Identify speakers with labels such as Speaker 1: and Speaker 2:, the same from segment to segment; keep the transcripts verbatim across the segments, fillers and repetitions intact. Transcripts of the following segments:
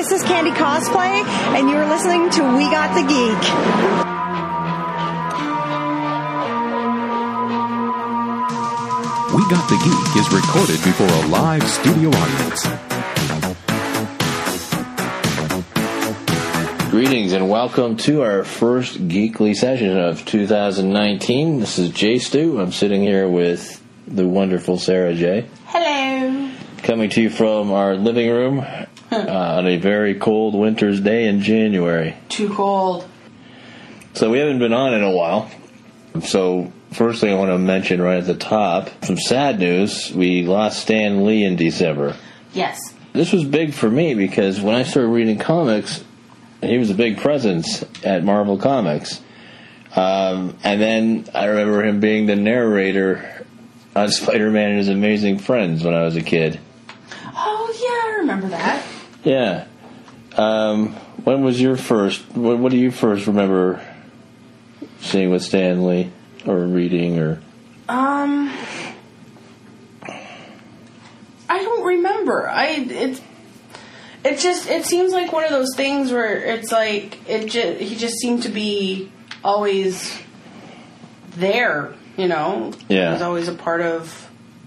Speaker 1: this is Candy Cosplay, and you're listening to We Got the Geek.
Speaker 2: We Got the Geek is recorded before a live studio audience.
Speaker 3: Greetings and welcome to our first Geekly session of two thousand nineteen. This is Jay Stu. I'm sitting here with the wonderful Sarah J.
Speaker 4: Hello.
Speaker 3: Coming to you from our living room uh, on a very cold winter's day in January.
Speaker 4: Too cold.
Speaker 3: So we haven't been on in a while. So first thing I want to mention right at the top, some sad news. We lost Stan Lee in December.
Speaker 4: Yes.
Speaker 3: This was big for me because when I started reading comics, he was a big presence at Marvel Comics. Um, and then I remember him being the narrator on Spider-Man and His Amazing Friends when I was a kid.
Speaker 4: Oh, yeah, I remember that.
Speaker 3: Yeah. Um, when was your first... What, what do you first remember seeing with Stan Lee? Or reading, or...
Speaker 4: Um... I don't remember. I... It's... It just, it seems like one of those things where it's like, it just, he just seemed to be always there, you know?
Speaker 3: Yeah.
Speaker 4: He was always a part of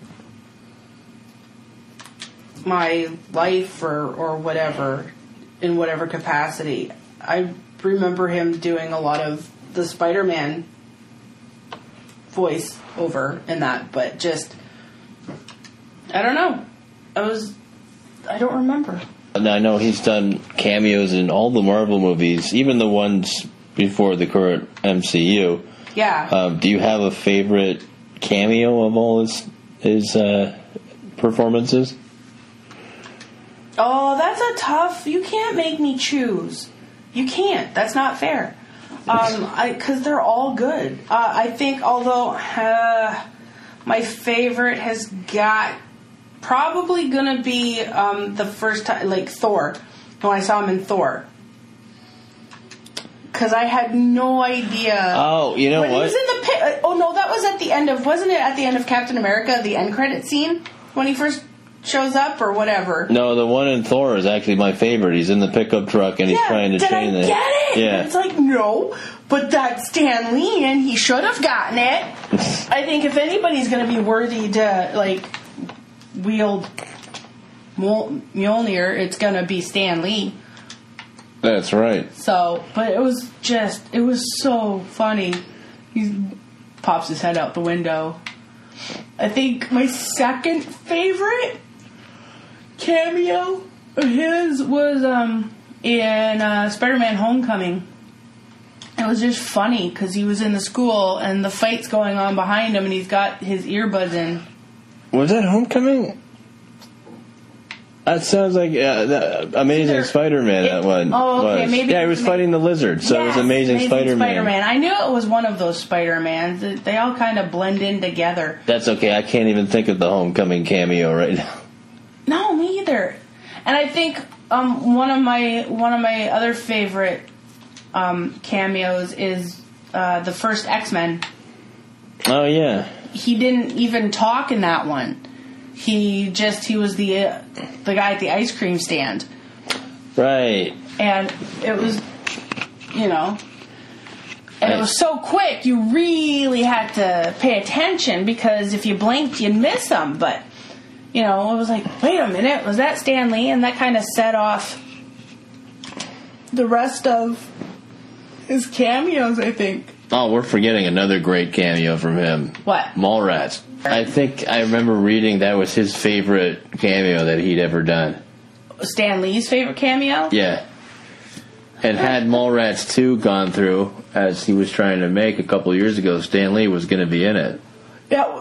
Speaker 4: my life or, or whatever, in whatever capacity. I remember him doing a lot of the Spider-Man voice over in that, but just, I don't know. I was, I don't remember.
Speaker 3: Now, I know he's done cameos in all the Marvel movies, even the ones before the current M C U.
Speaker 4: Yeah.
Speaker 3: Um, do you have a favorite cameo of all his his uh, performances?
Speaker 4: Oh, that's a tough... You can't make me choose. You can't. That's not fair. Um, I because they're all good. Uh, I think, although uh, my favorite has got... Probably gonna be um, the first time, like Thor, when I saw him in Thor, because I had no idea.
Speaker 3: Oh, you know
Speaker 4: when
Speaker 3: what?
Speaker 4: He was in the pit. Oh no, that was at the end of. Wasn't it at the end of Captain America, the end credit scene when he first shows up or whatever?
Speaker 3: No, the one in Thor is actually my favorite. He's in the pickup truck and he's
Speaker 4: yeah,
Speaker 3: trying to
Speaker 4: did
Speaker 3: chain
Speaker 4: I
Speaker 3: it.
Speaker 4: Get it?
Speaker 3: Yeah,
Speaker 4: it's like no, but that's Stan Lee, and he should have gotten it. I think if anybody's gonna be worthy to like wield Mjolnir, it's gonna be Stan Lee.
Speaker 3: That's right.
Speaker 4: So, but it was just, it was so funny. He pops his head out the window. I think my second favorite cameo of his was um, in uh, Spider-Man Homecoming. It was just funny because he was in the school and the fight's going on behind him and he's got his earbuds in.
Speaker 3: Was that Homecoming? That sounds like uh, that Amazing
Speaker 4: Either,
Speaker 3: Spider-Man.
Speaker 4: It,
Speaker 3: that one.
Speaker 4: Oh, okay,
Speaker 3: was.
Speaker 4: maybe.
Speaker 3: Yeah, he was fighting the lizard, so
Speaker 4: yes,
Speaker 3: it was Amazing,
Speaker 4: Amazing
Speaker 3: Spider-Man.
Speaker 4: Spider-Man. I knew it was one of those Spider-Mans. They all kind of blend in together.
Speaker 3: That's okay. I can't even think of the Homecoming cameo right now.
Speaker 4: No, me either. And I think um, one of my one of my other favorite um, cameos is uh, the first X-Men.
Speaker 3: Oh yeah.
Speaker 4: He didn't even talk in that one. He just, he was the uh, the guy at the ice cream stand.
Speaker 3: Right.
Speaker 4: And it was, you know, and it was so quick, you really had to pay attention because if you blinked, you'd miss him. But, you know, it was like, wait a minute, was that Stan Lee? And that kind of set off the rest of his cameos, I think.
Speaker 3: Oh, we're forgetting another great cameo from him.
Speaker 4: What?
Speaker 3: Mallrats. I think I remember reading that was his favorite cameo that he'd ever done.
Speaker 4: Stan Lee's favorite cameo?
Speaker 3: Yeah. And had Mallrats two gone through, as he was trying to make a couple of years ago, Stan Lee was going to be in it.
Speaker 4: Yeah.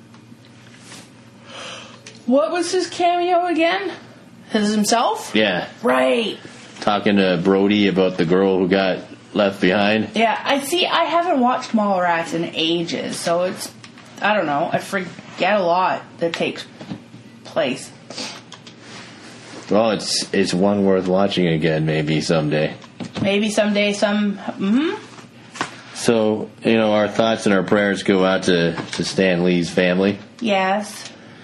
Speaker 4: What was his cameo again? His himself?
Speaker 3: Yeah.
Speaker 4: Right.
Speaker 3: Talking to Brody about the girl who got left behind.
Speaker 4: Yeah, I see. I haven't watched Mallrats in ages, so it's, I don't know, I forget a lot that takes place.
Speaker 3: Well, it's it's one worth watching again, maybe someday.
Speaker 4: Maybe someday some... Mm-hmm.
Speaker 3: So, you know, our thoughts and our prayers go out to, to Stan Lee's family.
Speaker 4: Yes.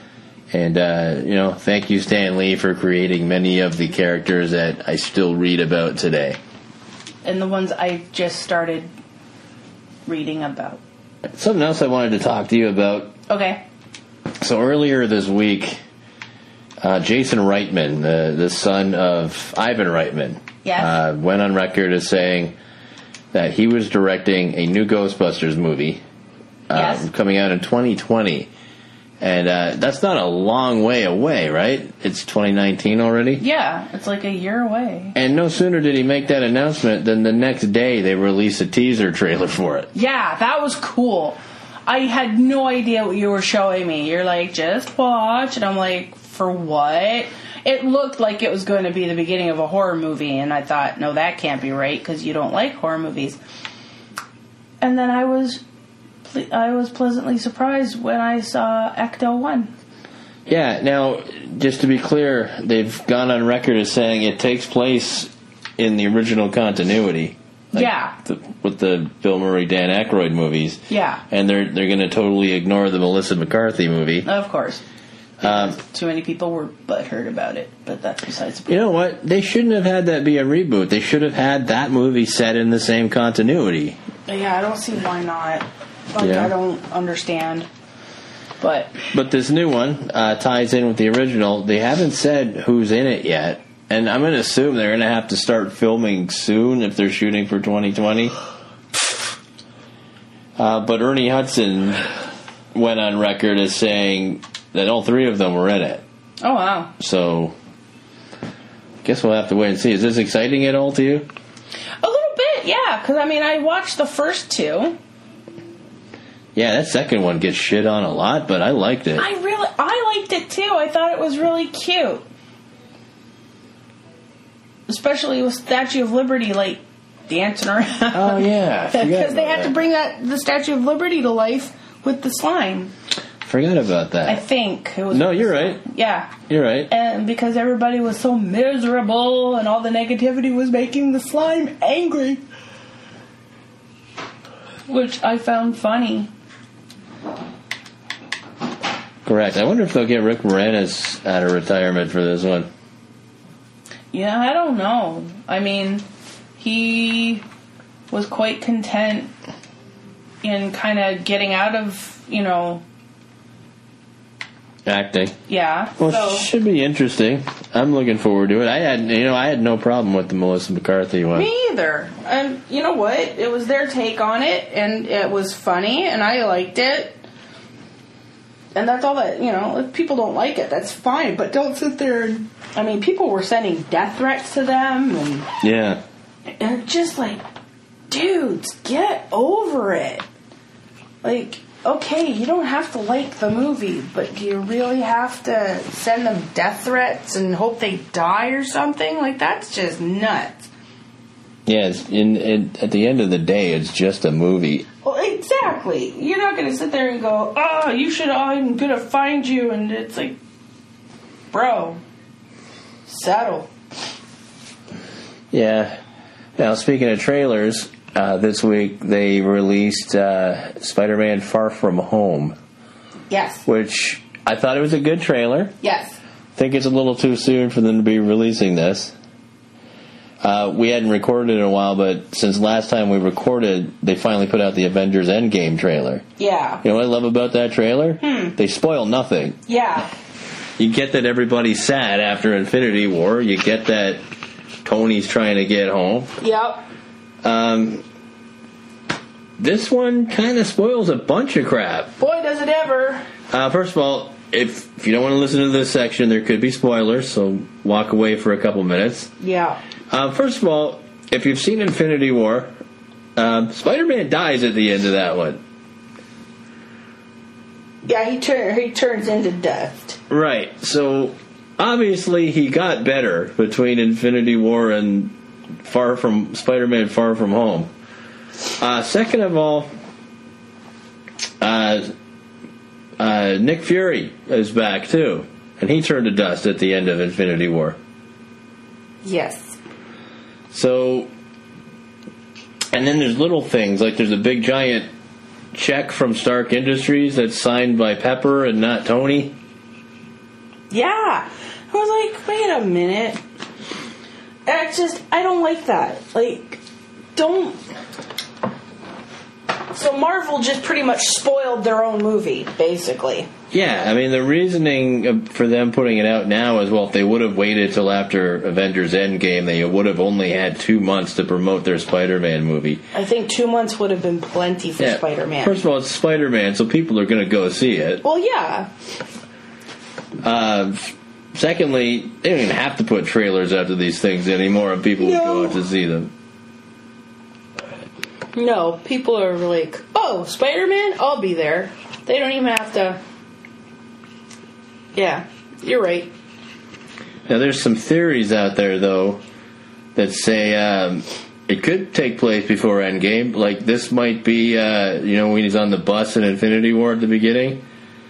Speaker 3: And, uh, you know, thank you, Stan Lee, for creating many of the characters that I still read about today.
Speaker 4: And the ones I just started reading about.
Speaker 3: Something else I wanted to talk to you about.
Speaker 4: Okay.
Speaker 3: So earlier this week, uh, Jason Reitman, the, the son of Ivan Reitman,
Speaker 4: yes.
Speaker 3: uh, went on record as saying that he was directing a new Ghostbusters movie uh,
Speaker 4: yes.
Speaker 3: coming out in twenty twenty. And uh, that's not a long way away, right? It's twenty nineteen already?
Speaker 4: Yeah, it's like a year away.
Speaker 3: And no sooner did he make that announcement than the next day they released a teaser trailer for it.
Speaker 4: Yeah, that was cool. I had no idea what you were showing me. You're like, just watch. And I'm like, for what? It looked like it was going to be the beginning of a horror movie. And I thought, no, that can't be right because you don't like horror movies. And then I was... I was pleasantly surprised when I saw Ecto one.
Speaker 3: Yeah, now, just to be clear, they've gone on record as saying it takes place in the original continuity. Like
Speaker 4: yeah.
Speaker 3: The, with the Bill Murray, Dan Aykroyd movies.
Speaker 4: Yeah.
Speaker 3: And they're they're going to totally ignore the Melissa McCarthy movie.
Speaker 4: Of course.
Speaker 3: Um,
Speaker 4: Too many people were butthurt about it, but that's besides the point.
Speaker 3: You know what? They shouldn't have had that be a reboot. They should have had that movie set in the same continuity.
Speaker 4: Yeah, I don't see why not. Like,
Speaker 3: yeah.
Speaker 4: I don't understand. But
Speaker 3: but this new one uh, ties in with the original. They haven't said who's in it yet. And I'm going to assume they're going to have to start filming soon if they're shooting for twenty twenty. Uh, but Ernie Hudson went on record as saying that all three of them were in it.
Speaker 4: Oh, wow.
Speaker 3: So, guess we'll have to wait and see. Is this exciting at all to you?
Speaker 4: A little bit, yeah. Because, I mean, I watched the first two.
Speaker 3: Yeah, that second one gets shit on a lot, but I liked it.
Speaker 4: I really, I liked it too. I thought it was really cute. Especially with Statue of Liberty, like, dancing around.
Speaker 3: Oh, yeah.
Speaker 4: Because they had that. to bring that the Statue of Liberty to life with the slime.
Speaker 3: Forgot about that.
Speaker 4: I think. It was
Speaker 3: no, you're right.
Speaker 4: Yeah.
Speaker 3: You're right.
Speaker 4: And because everybody was so miserable and all the negativity was making the slime angry. Which I found funny.
Speaker 3: Correct. I wonder if they'll get Rick Moranis out of retirement for this one.
Speaker 4: Yeah, I don't know. I mean, he was quite content in kind of getting out of, you know...
Speaker 3: Acting.
Speaker 4: Yeah.
Speaker 3: Well,
Speaker 4: so.
Speaker 3: It should be interesting. I'm looking forward to it. I had, you know, I had no problem with the Melissa McCarthy one.
Speaker 4: Me either. And you know what? It was their take on it, and it was funny, and I liked it. And that's all that, you know, if people don't like it, that's fine. But don't sit there and... I mean, people were sending death threats to them. And,
Speaker 3: yeah.
Speaker 4: and just like, dudes, get over it. Like, okay, you don't have to like the movie, but do you really have to send them death threats and hope they die or something? Like, that's just nuts.
Speaker 3: Yeah, it's in, in, at the end of the day, it's just a movie.
Speaker 4: Well, exactly. You're not going to sit there and go, oh, you should, I'm going to find you. And it's like, bro, settle.
Speaker 3: Yeah. Now, speaking of trailers, uh, this week they released uh, Spider-Man Far From Home.
Speaker 4: Yes.
Speaker 3: Which I thought it was a good trailer.
Speaker 4: Yes.
Speaker 3: I think it's a little too soon for them to be releasing this. Uh, we hadn't recorded in a while, but since last time we recorded, they finally put out the Avengers Endgame trailer.
Speaker 4: Yeah.
Speaker 3: You know what I love about that trailer?
Speaker 4: Hmm.
Speaker 3: They spoil nothing.
Speaker 4: Yeah.
Speaker 3: You get that everybody's sad after Infinity War. You get that Tony's trying to get home.
Speaker 4: Yep.
Speaker 3: Um, this one kind of spoils a bunch of crap.
Speaker 4: Boy, does it ever.
Speaker 3: Uh, first of all, if, if you don't want to listen to this section, there could be spoilers, so walk away for a couple minutes.
Speaker 4: Yeah.
Speaker 3: Uh, first of all, if you've seen Infinity War, uh, Spider-Man dies at the end of that one.
Speaker 4: Yeah, he turn he turns into dust.
Speaker 3: Right. So obviously he got better between Infinity War and Far From Spider-Man Far From Home. Uh, second of all, uh, uh, Nick Fury is back too, and he turned to dust at the end of Infinity War.
Speaker 4: Yes.
Speaker 3: So, and then there's little things, like there's a big giant check from Stark Industries that's signed by Pepper and not Tony.
Speaker 4: Yeah. I was like, wait a minute. It's just, I don't like that. Like, don't... So Marvel just pretty much spoiled their own movie, basically.
Speaker 3: Yeah, I mean, the reasoning for them putting it out now is, well, if they would have waited till after Avengers Endgame, they would have only had two months to promote their Spider-Man movie.
Speaker 4: I think two months would have been plenty for
Speaker 3: yeah.
Speaker 4: Spider-Man.
Speaker 3: First of all, it's Spider-Man, so people are going to go see it.
Speaker 4: Well, yeah.
Speaker 3: Uh, secondly, they don't even have to put trailers out to these things anymore, and people
Speaker 4: no.
Speaker 3: would go out to see them.
Speaker 4: No, people are like, oh, Spider-Man? I'll be there. They don't even have to... Yeah, you're right.
Speaker 3: Now, there's some theories out there, though, that say um, it could take place before Endgame. Like, this might be, uh, you know, when he's on the bus in Infinity War at the beginning.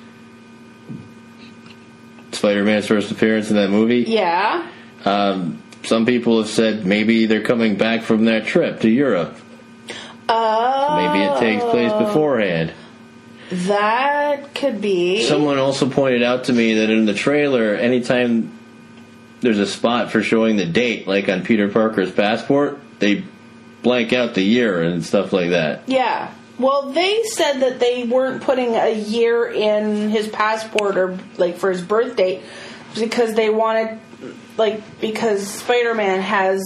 Speaker 3: Spider-Man's first appearance in that movie.
Speaker 4: Yeah.
Speaker 3: Um, some people have said maybe they're coming back from that trip to Europe.
Speaker 4: Oh.
Speaker 3: Maybe it takes place beforehand.
Speaker 4: That could be.
Speaker 3: Someone also pointed out to me that in the trailer, anytime there's a spot for showing the date, like on Peter Parker's passport, they blank out the year and stuff like that.
Speaker 4: Yeah. Well, they said that they weren't putting a year in his passport or, like, for his birth date because they wanted, like, because Spider-Man has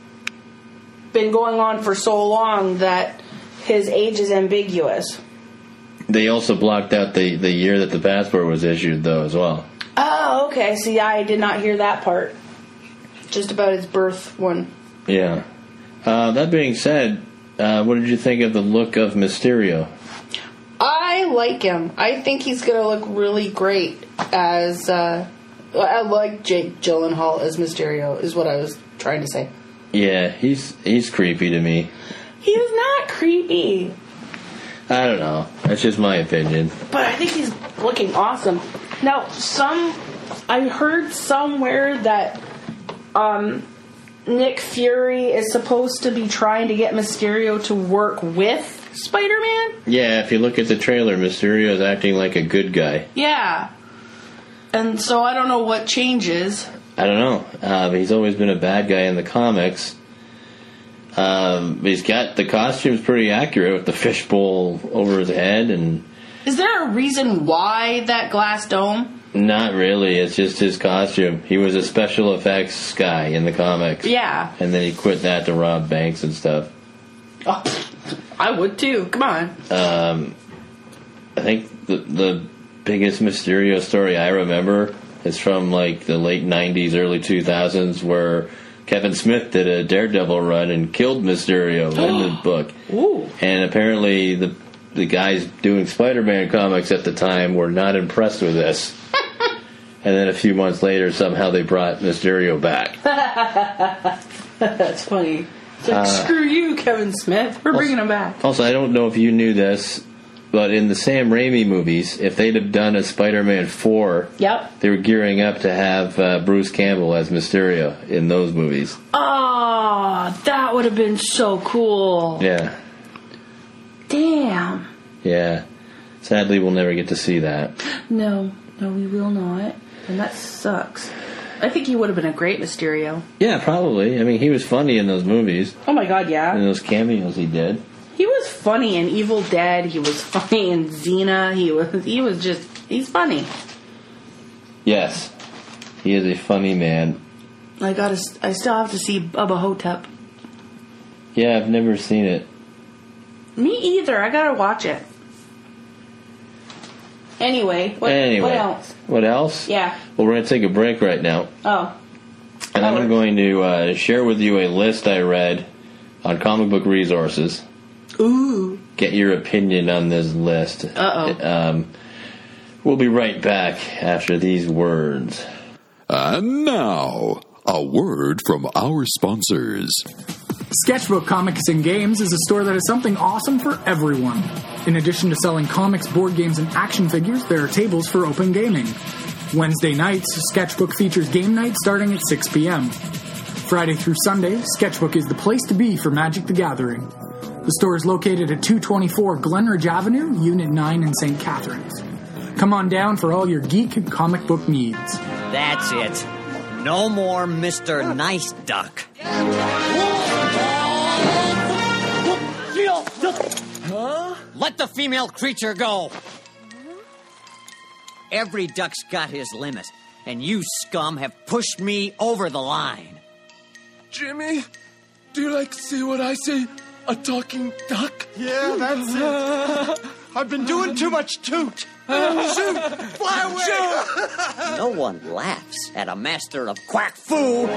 Speaker 4: been going on for so long that his age is ambiguous.
Speaker 3: They also blocked out the, the year that the passport was issued, though, as well.
Speaker 4: Oh, okay. See, I did not hear that part. Just about his birth one.
Speaker 3: Yeah. Uh, that being said, uh, what did you think of the look of Mysterio?
Speaker 4: I like him. I think he's going to look really great as... Uh, I like Jake Gyllenhaal as Mysterio, is what I was trying to say.
Speaker 3: Yeah, he's he's creepy to me.
Speaker 4: He's not creepy.
Speaker 3: I don't know. That's just my opinion.
Speaker 4: But I think he's looking awesome. Now, some... I heard somewhere that um, Nick Fury is supposed to be trying to get Mysterio to work with Spider-Man?
Speaker 3: Yeah, if you look at the trailer, Mysterio is acting like a good guy.
Speaker 4: Yeah. And so I don't know what changes.
Speaker 3: I don't know. Uh, he's always been a bad guy in the comics. Um, he's got the costumes pretty accurate with the fishbowl over his head. And
Speaker 4: is there a reason why that glass dome?
Speaker 3: Not really. It's just his costume. He was a special effects guy in the comics.
Speaker 4: Yeah.
Speaker 3: And then he quit that to rob banks and stuff.
Speaker 4: Oh, I would too. Come on.
Speaker 3: Um, I think the, the biggest Mysterio story I remember is from like the late nineties, early two thousands, where Kevin Smith did a Daredevil run and killed Mysterio in the book.
Speaker 4: Ooh.
Speaker 3: And apparently the the guys doing Spider-Man comics at the time were not impressed with this. And then a few months later, somehow they brought Mysterio back.
Speaker 4: That's funny. It's like,
Speaker 3: Uh,
Speaker 4: screw you, Kevin Smith. We're bringing him back.
Speaker 3: Also, I don't know if you knew this, but in the Sam Raimi movies, if they'd have done a Spider-Man four,
Speaker 4: Yep.
Speaker 3: they were gearing up to have uh, Bruce Campbell as Mysterio in those movies.
Speaker 4: Oh, that would have been so cool.
Speaker 3: Yeah.
Speaker 4: Damn.
Speaker 3: Yeah. Sadly, we'll never get to see that.
Speaker 4: No, no, we will not. And that sucks. I think he would have been a great Mysterio.
Speaker 3: Yeah, probably. I mean, he was funny in those movies.
Speaker 4: Oh my god, yeah.
Speaker 3: In those cameos he did.
Speaker 4: He was funny in Evil Dead. He was funny in Xena. He was he was just, he's funny.
Speaker 3: Yes. He is a funny man.
Speaker 4: I gotta, I still have to see Bubba Hotep.
Speaker 3: Yeah, I've never seen it.
Speaker 4: Me either. I gotta watch it. Anyway, what,
Speaker 3: anyway,
Speaker 4: what else?
Speaker 3: What else?
Speaker 4: Yeah.
Speaker 3: Well, we're going to take a break right now.
Speaker 4: Oh.
Speaker 3: And
Speaker 4: Oh.
Speaker 3: I'm going to uh, share with you a list I read on Comic Book Resources.
Speaker 4: Ooh.
Speaker 3: Get your opinion on this list.
Speaker 4: Uh-oh.
Speaker 3: Um, we'll be right back after these words.
Speaker 2: And now, a word from our sponsors.
Speaker 5: Sketchbook Comics and Games is a store that has something awesome for everyone. In addition to selling comics, board games, and action figures, there are tables for open gaming. Wednesday nights, Sketchbook features game night starting at six p.m. Friday through Sunday, Sketchbook is the place to be for Magic the Gathering. The store is located at two twenty-four Glenridge Avenue, Unit nine in Saint Catharines. Come on down for all your geek and comic book needs.
Speaker 6: That's it. No more Mister Nice Duck. Huh? Let the female creature go. Every duck's got his limit, and you scum have pushed me over the line.
Speaker 7: Jimmy, do you like to see what I see? A talking duck?
Speaker 8: Yeah, that's it. I've been doing too much toot.
Speaker 7: Shoot! Fly away!
Speaker 6: No one laughs at a master of quack foo.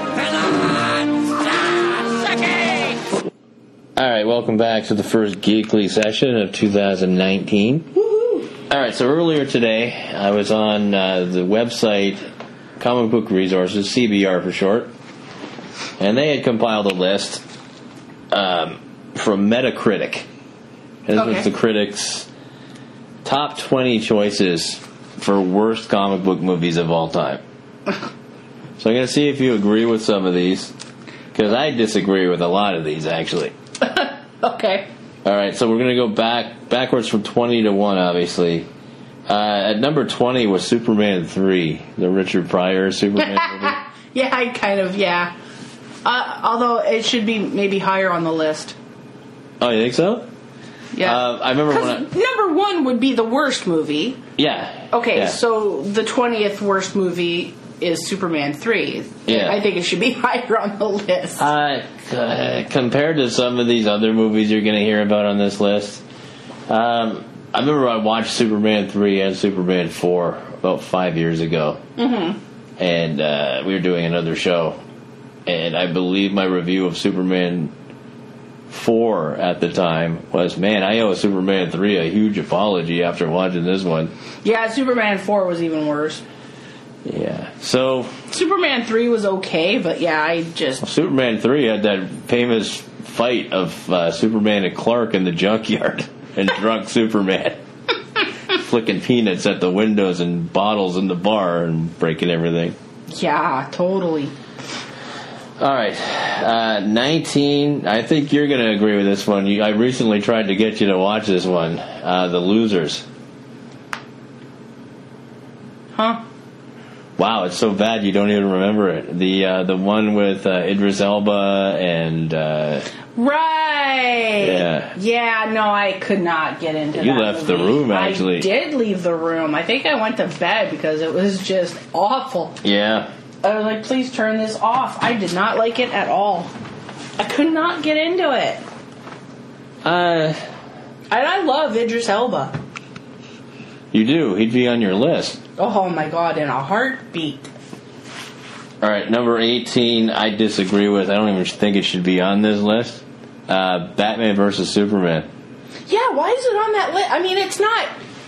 Speaker 3: All right, welcome back to the first Geekly session of two thousand nineteen. Woohoo! All right, so earlier today, I was on uh, the website Comic Book Resources, C B R for short, and they had compiled a list um, from Metacritic. And this
Speaker 4: Okay.
Speaker 3: was the critics' top twenty choices for worst comic book movies of all time. So I'm going to see if you agree with some of these, because I disagree with a lot of these, actually.
Speaker 4: Okay.
Speaker 3: All right, so we're going to go back backwards from twenty to one, obviously. Uh, at number twenty was Superman three, the Richard Pryor Superman movie.
Speaker 4: Yeah, I kind of, yeah. Uh, although it should be maybe higher on the list.
Speaker 3: Oh, you think so?
Speaker 4: Yeah.
Speaker 3: Uh, I remember when I...
Speaker 4: number one would be the worst movie.
Speaker 3: Yeah.
Speaker 4: Okay,
Speaker 3: yeah.
Speaker 4: so the twentieth worst movie is Superman three.
Speaker 3: Yeah.
Speaker 4: I think it should be higher on the list.
Speaker 3: Uh, uh, compared to some of these other movies you're going to hear about on this list, um, I remember I watched Superman three and Superman four about five years ago.
Speaker 4: Mm-hmm.
Speaker 3: And uh, we were doing another show. And I believe my review of Superman four at the time was, man, I owe Superman three a huge apology after watching this one.
Speaker 4: Yeah, Superman four was even worse.
Speaker 3: Yeah. So
Speaker 4: Superman three was okay, but yeah, I just...
Speaker 3: Superman three had that famous fight of uh, Superman and Clark in the junkyard and drunk Superman flicking peanuts at the windows and bottles in the bar and breaking everything.
Speaker 4: Yeah, totally.
Speaker 3: All right, uh, nineteen. I think you're going to agree with this one. You, I recently tried to get you to watch this one, uh, The Losers.
Speaker 4: Huh?
Speaker 3: Wow, it's so bad you don't even remember it. The uh, the one with uh, Idris Elba and uh,
Speaker 4: Right.
Speaker 3: Yeah.
Speaker 4: Yeah, no, I could not get into
Speaker 3: You
Speaker 4: that
Speaker 3: left the
Speaker 4: movie.
Speaker 3: room, actually.
Speaker 4: I did leave the room. I think I went to bed because it was just awful.
Speaker 3: yeah.
Speaker 4: I was like, please turn this off. I did not like it at all. I could not get into it.
Speaker 3: Uh,
Speaker 4: And I love Idris Elba.
Speaker 3: you do. He'd be on your list.
Speaker 4: Oh my god, in a heartbeat.
Speaker 3: All right, number eighteen. I disagree with. I don't even think it should be on this list. Uh, Batman versus Superman.
Speaker 4: Yeah, why is it on that list? I mean, it's not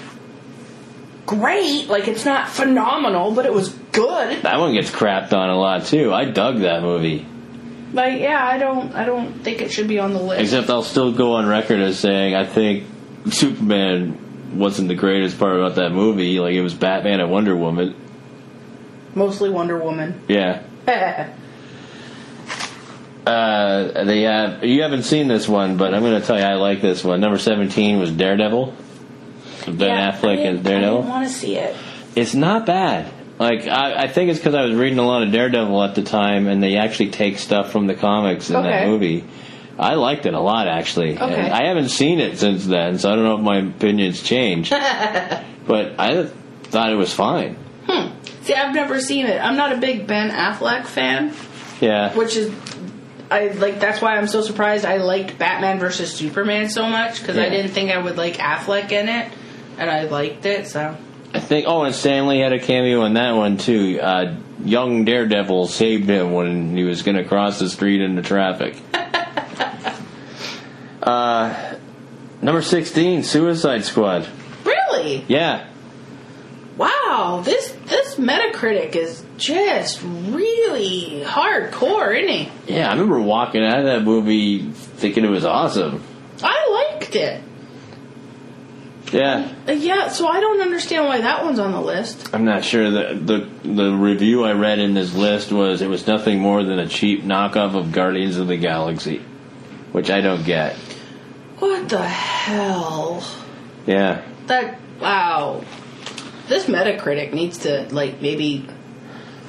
Speaker 4: great. Like, it's not phenomenal, but it was good.
Speaker 3: That one gets crapped on a lot too. I dug that movie.
Speaker 4: But yeah, I don't. I don't think it should be on the list.
Speaker 3: Except I'll still go on record as saying I think Superman wasn't the greatest part about that movie. Like, it was Batman and Wonder Woman.
Speaker 4: Mostly Wonder Woman.
Speaker 3: Yeah. uh, they have, you haven't seen this one, but I'm going to tell you I like this one. Number seventeen was Daredevil. Ben
Speaker 4: Yeah,
Speaker 3: Affleck
Speaker 4: I
Speaker 3: as
Speaker 4: didn't-
Speaker 3: Daredevil.
Speaker 4: I didn't want to see it.
Speaker 3: It's not bad. Like, I, I think it's because I was reading a lot of Daredevil at the time, and they actually take stuff from the comics in that
Speaker 4: Okay.
Speaker 3: movie. I liked it a lot, actually.
Speaker 4: Okay.
Speaker 3: And I haven't seen it since then, so I don't know if my opinion's changed. But I thought it was fine.
Speaker 4: Hmm. See, I've never seen it. I'm not a big Ben Affleck fan,
Speaker 3: Yeah.
Speaker 4: which is, I like. That's why I'm so surprised. I liked Batman versus Superman so much because I
Speaker 3: Yeah.
Speaker 4: didn't think I would like Affleck in it, and I liked it. So
Speaker 3: I think, oh, and Stanley had a cameo in that one, too. Uh, young Daredevil saved him when he was going to cross the street into traffic. uh, number sixteen, Suicide Squad.
Speaker 4: really,
Speaker 3: Yeah.
Speaker 4: wow, this this Metacritic is just really hardcore, isn't he?
Speaker 3: Yeah, I remember walking out of that movie thinking it was awesome.
Speaker 4: I liked it.
Speaker 3: Yeah.
Speaker 4: Uh, Yeah, so I don't understand why that one's on the list.
Speaker 3: I'm not sure. The, the the review I read in this list was it was nothing more than a cheap knockoff of Guardians of the Galaxy, which I don't get.
Speaker 4: What the hell?
Speaker 3: Yeah.
Speaker 4: That, wow. This Metacritic needs to, like, maybe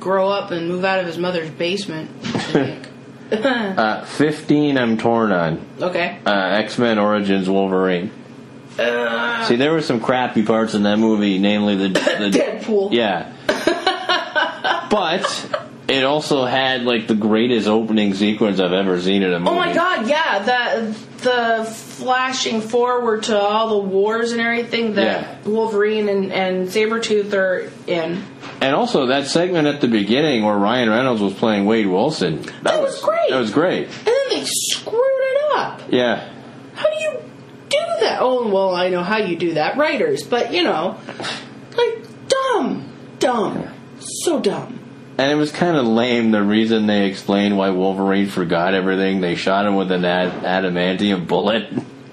Speaker 4: grow up and move out of his mother's basement. I think.
Speaker 3: uh, fifteen I'm torn on.
Speaker 4: Okay.
Speaker 3: Uh, X-Men Origins Wolverine.
Speaker 4: Uh,
Speaker 3: See, there were some crappy parts in that movie, namely the... the
Speaker 4: Deadpool.
Speaker 3: Yeah. But it also had, like, the greatest opening sequence I've ever seen in a movie.
Speaker 4: Oh my god, yeah. The, the flashing forward to all the wars and everything that
Speaker 3: Yeah.
Speaker 4: Wolverine and, and Sabretooth are in.
Speaker 3: And also, that segment at the beginning where Ryan Reynolds was playing Wade Wilson. That,
Speaker 4: That was great.
Speaker 3: That was great.
Speaker 4: And then they screwed it up.
Speaker 3: Yeah.
Speaker 4: How do you do that? Oh, well, I know how you do that. Writers. But, you know, like, dumb. Dumb. So dumb.
Speaker 3: And it was kind of lame, the reason they explained why Wolverine forgot everything. They shot him with an ad- adamantium bullet.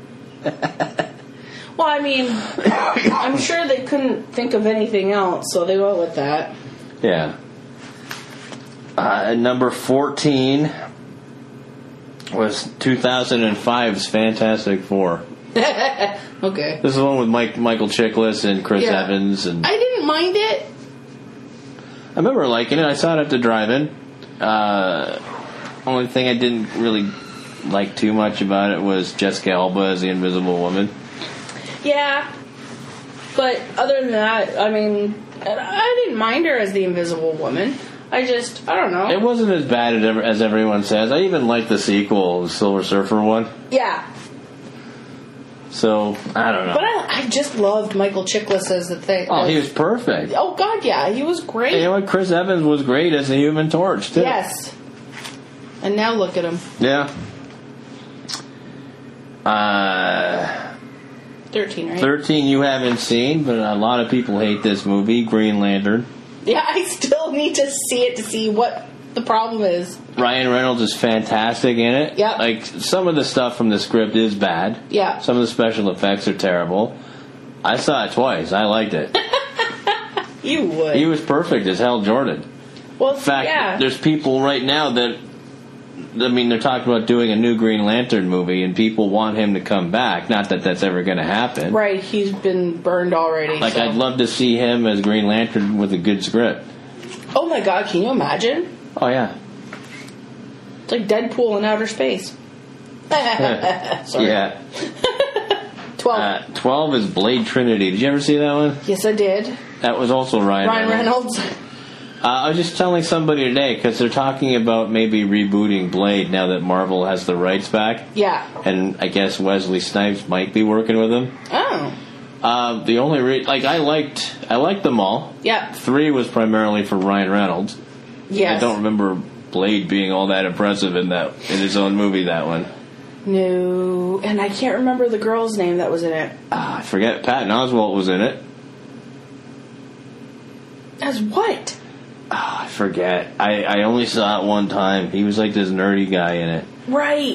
Speaker 4: Well, I mean, I'm sure they couldn't think of anything else, so they went with that.
Speaker 3: Yeah. Uh, and number fourteen was two thousand five's Fantastic Four.
Speaker 4: Okay.
Speaker 3: This is the one with Mike, Michael Chiklis and Chris
Speaker 4: Yeah.
Speaker 3: Evans. And
Speaker 4: I didn't mind it.
Speaker 3: I remember liking it. I saw it at the drive-in. Uh, only thing I didn't really like too much about it was Jessica Alba as the Invisible Woman.
Speaker 4: Yeah. But other than that, I mean, I didn't mind her as the Invisible Woman. I just, I don't know.
Speaker 3: It wasn't as bad as, ever, as everyone says. I even liked the sequel, the Silver Surfer one.
Speaker 4: Yeah.
Speaker 3: So, I don't know.
Speaker 4: But I, I just loved Michael Chiklis as the thing.
Speaker 3: Oh, he was perfect.
Speaker 4: Oh, God, yeah. He was great.
Speaker 3: And you know what? Chris Evans was great as the Human Torch, too.
Speaker 4: Yes. And now look at him.
Speaker 3: Yeah. Uh,
Speaker 4: thirteen, right?
Speaker 3: thirteen you haven't seen, but a lot of people hate this movie, Green Lantern.
Speaker 4: Yeah, I still need to see it to see what the problem is.
Speaker 3: Ryan Reynolds is fantastic in it.
Speaker 4: Yep.
Speaker 3: Like, some of the stuff from the script is bad.
Speaker 4: Yeah.
Speaker 3: Some of the special effects are terrible. I saw it twice. I liked it.
Speaker 4: You would.
Speaker 3: He was perfect as Hal Jordan.
Speaker 4: Well,
Speaker 3: In fact,
Speaker 4: yeah.
Speaker 3: there's people right now that, I mean, they're talking about doing a new Green Lantern movie, and people want him to come back. Not that that's ever going to happen.
Speaker 4: Right, he's been burned already.
Speaker 3: Like,
Speaker 4: so.
Speaker 3: I'd love to see him as Green Lantern with a good script.
Speaker 4: Oh my God, can you imagine?
Speaker 3: Oh, yeah.
Speaker 4: It's like Deadpool in outer space. Sorry.
Speaker 3: Yeah.
Speaker 4: twelve.
Speaker 3: Uh, twelve is Blade Trinity. Did you ever see that one?
Speaker 4: Yes, I did.
Speaker 3: That was also Ryan,
Speaker 4: Ryan
Speaker 3: Reynolds.
Speaker 4: Reynolds.
Speaker 3: Uh, I was just telling somebody today, because they're talking about maybe rebooting Blade now that Marvel has the rights back.
Speaker 4: Yeah.
Speaker 3: And I guess Wesley Snipes might be working with them.
Speaker 4: Oh.
Speaker 3: Uh, the only re- like I liked, I liked them all.
Speaker 4: Yeah.
Speaker 3: Three was primarily for Ryan Reynolds.
Speaker 4: Yes.
Speaker 3: I don't remember Blade being all that impressive in that in his own movie. That one.
Speaker 4: No, and I can't remember the girl's name that was in it.
Speaker 3: Uh, I forget. Patton Oswalt was in it.
Speaker 4: As what?
Speaker 3: Oh, I forget. I, I only saw it one time. He was like this nerdy guy in it.
Speaker 4: Right.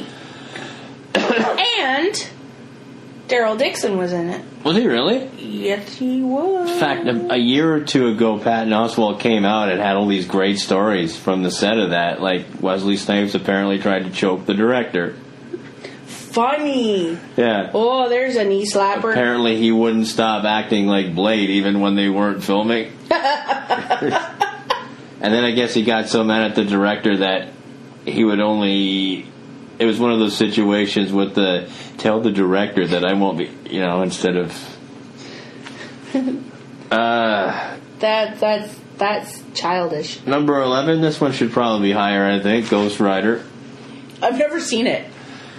Speaker 4: And Daryl Dixon was in it.
Speaker 3: Was he really?
Speaker 4: Yes, he was.
Speaker 3: In fact, a, a year or two ago, Patton Oswalt came out and had all these great stories from the set of that. Like, Wesley Snipes apparently tried to choke the director.
Speaker 4: Funny.
Speaker 3: Yeah.
Speaker 4: Oh, there's a knee slapper.
Speaker 3: Apparently he wouldn't stop acting like Blade even when they weren't filming. And then I guess he got so mad at the director that he would only... It was one of those situations with the... Tell the director that I won't be... You know, instead of... uh,
Speaker 4: that That's that's childish.
Speaker 3: Number eleven, this one should probably be higher, I think. Ghost Rider.
Speaker 4: I've never seen it.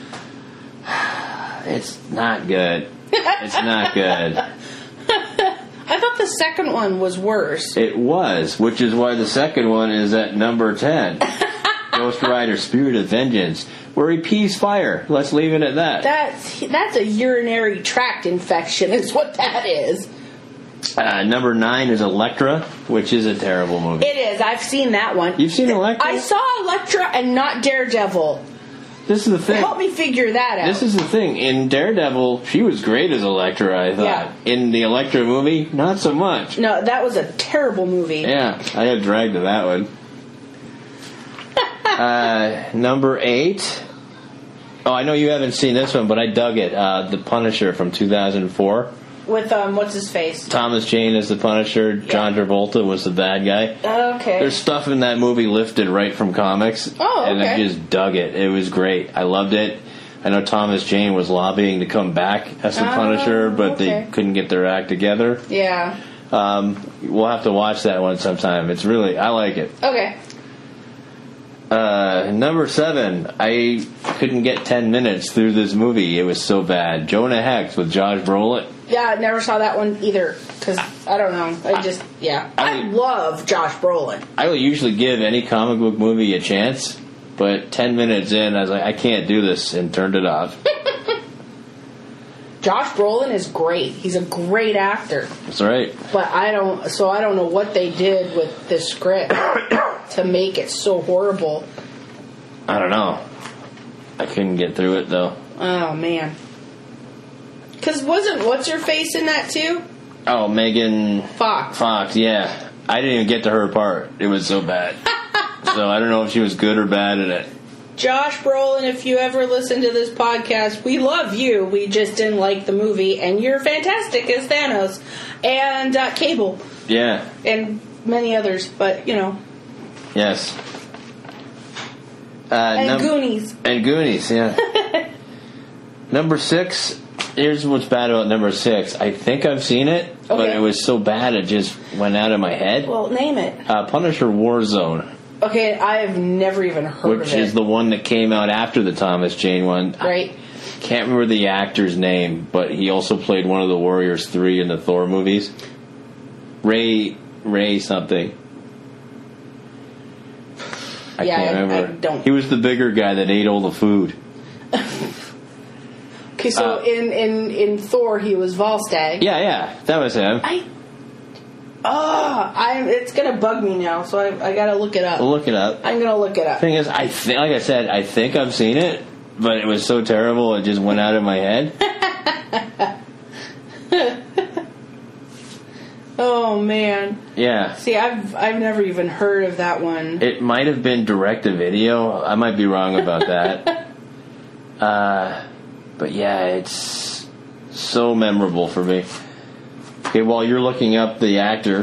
Speaker 3: It's not good. It's not good.
Speaker 4: I thought the second one was worse.
Speaker 3: It was, which is why the second one is at number ten. Ghost Rider Spirit of Vengeance, where he pees fire. Let's leave it at that.
Speaker 4: That's that's a urinary tract infection is what that is.
Speaker 3: Uh, number nine is Elektra, which is a terrible movie.
Speaker 4: It is. I've seen that one.
Speaker 3: You've seen Elektra?
Speaker 4: I saw Elektra and not Daredevil.
Speaker 3: This is the thing.
Speaker 4: Help me figure that out.
Speaker 3: This is the thing. In Daredevil, she was great as Elektra, I thought.
Speaker 4: Yeah.
Speaker 3: In the Elektra movie, not so much.
Speaker 4: No, that was a terrible movie.
Speaker 3: Yeah, I had dragged to that one. uh, number eight. Oh, I know you haven't seen this one, but I dug it. Uh, The Punisher from two thousand four.
Speaker 4: with um, what's his face?
Speaker 3: Thomas Jane as the Punisher. Yeah. John Travolta was the bad guy.
Speaker 4: Okay.
Speaker 3: There's stuff in that movie lifted right from comics.
Speaker 4: Oh, okay.
Speaker 3: And I just dug it. It was great. I loved it. I know Thomas Jane was lobbying to come back as the oh, Punisher, but okay. they couldn't get their act together.
Speaker 4: Yeah.
Speaker 3: Um, we'll have to watch that one sometime. It's really, I like it.
Speaker 4: Okay.
Speaker 3: Uh, number seven, I couldn't get ten minutes through this movie. It was so bad. Jonah Hex with Josh Brolin.
Speaker 4: Yeah, I never saw that one either. Because, I don't know. I just, yeah. I, I love Josh Brolin.
Speaker 3: I will usually give any comic book movie a chance, but ten minutes in, I was like, I can't do this, and turned it off.
Speaker 4: Josh Brolin is great. He's a great actor.
Speaker 3: That's right.
Speaker 4: But I don't, so I don't know what they did with this script to make it so horrible.
Speaker 3: I don't know. I couldn't get through it, though.
Speaker 4: Oh, man. Because wasn't What's-Her-Face in that, too?
Speaker 3: Oh, Megan...
Speaker 4: Fox.
Speaker 3: Fox, yeah. I didn't even get to her part. It was so bad. So I don't know if she was good or bad in it.
Speaker 4: Josh Brolin, if you ever listen to this podcast, we love you. We just didn't like the movie, and you're fantastic as Thanos. And uh, Cable.
Speaker 3: Yeah.
Speaker 4: And many others, but, you know.
Speaker 3: Yes. Uh,
Speaker 4: and
Speaker 3: num-
Speaker 4: Goonies.
Speaker 3: And Goonies, yeah. Number six, here's what's bad about number six. I think I've seen it, okay. but it was so bad it just went out of my head.
Speaker 4: Well, name it.
Speaker 3: Uh, Punisher Warzone.
Speaker 4: Okay, I have never even heard
Speaker 3: Which
Speaker 4: of it.
Speaker 3: Which is the one that came out after the Thomas Jane one.
Speaker 4: Right.
Speaker 3: I can't remember the actor's name, but he also played one of the Warriors three in the Thor movies. Ray, Ray something. I
Speaker 4: yeah,
Speaker 3: can't
Speaker 4: I,
Speaker 3: remember.
Speaker 4: I don't.
Speaker 3: He was the bigger guy that ate all the food.
Speaker 4: Okay, so uh, in, in, in Thor, he was Volstagg.
Speaker 3: Yeah, yeah, that was him.
Speaker 4: I... Oh, I'm, it's going to bug me now, so I, I got to look it up.
Speaker 3: Look it up.
Speaker 4: I'm going to look it up.
Speaker 3: Thing is, I think, like I said, I think I've seen it, but it was so terrible it just went out of my head.
Speaker 4: Oh man.
Speaker 3: Yeah.
Speaker 4: See, I've I've never even heard of that one.
Speaker 3: It might have been direct to video. I might be wrong about that. uh, but yeah, it's so memorable for me. Okay, while you're looking up the actor,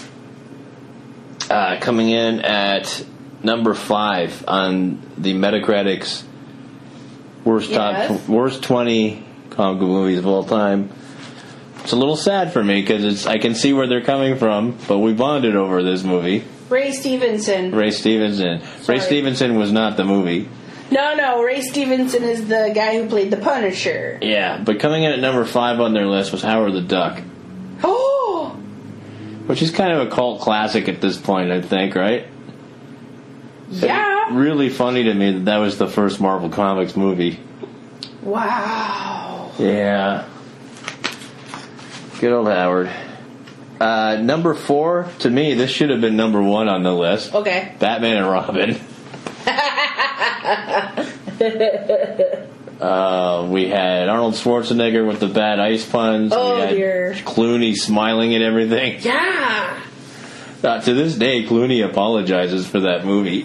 Speaker 3: uh, coming in at number five on the Metacritic's worst
Speaker 4: yes.
Speaker 3: top worst twenty comic book movies of all time. It's a little sad for me because it's I can see where they're coming from, but we bonded over this movie.
Speaker 4: Ray Stevenson.
Speaker 3: Ray Stevenson.
Speaker 4: Sorry.
Speaker 3: Ray Stevenson was not the movie.
Speaker 4: No, no, Ray Stevenson is the guy who played the Punisher.
Speaker 3: Yeah, but coming in at number five on their list was Howard the Duck.
Speaker 4: Oh!
Speaker 3: Which is kind of a cult classic at this point, I think, right?
Speaker 4: Yeah.
Speaker 3: It's really funny to me that that was the first Marvel Comics movie.
Speaker 4: Wow.
Speaker 3: Yeah. Good old Howard. Uh, number four, to me, this should have been number one on the list.
Speaker 4: Okay.
Speaker 3: Batman and Robin. uh, we had Arnold Schwarzenegger with the bad ice puns.
Speaker 4: Oh,
Speaker 3: we had
Speaker 4: dear.
Speaker 3: Clooney smiling at everything.
Speaker 4: Yeah.
Speaker 3: Uh, to this day, Clooney apologizes for that movie.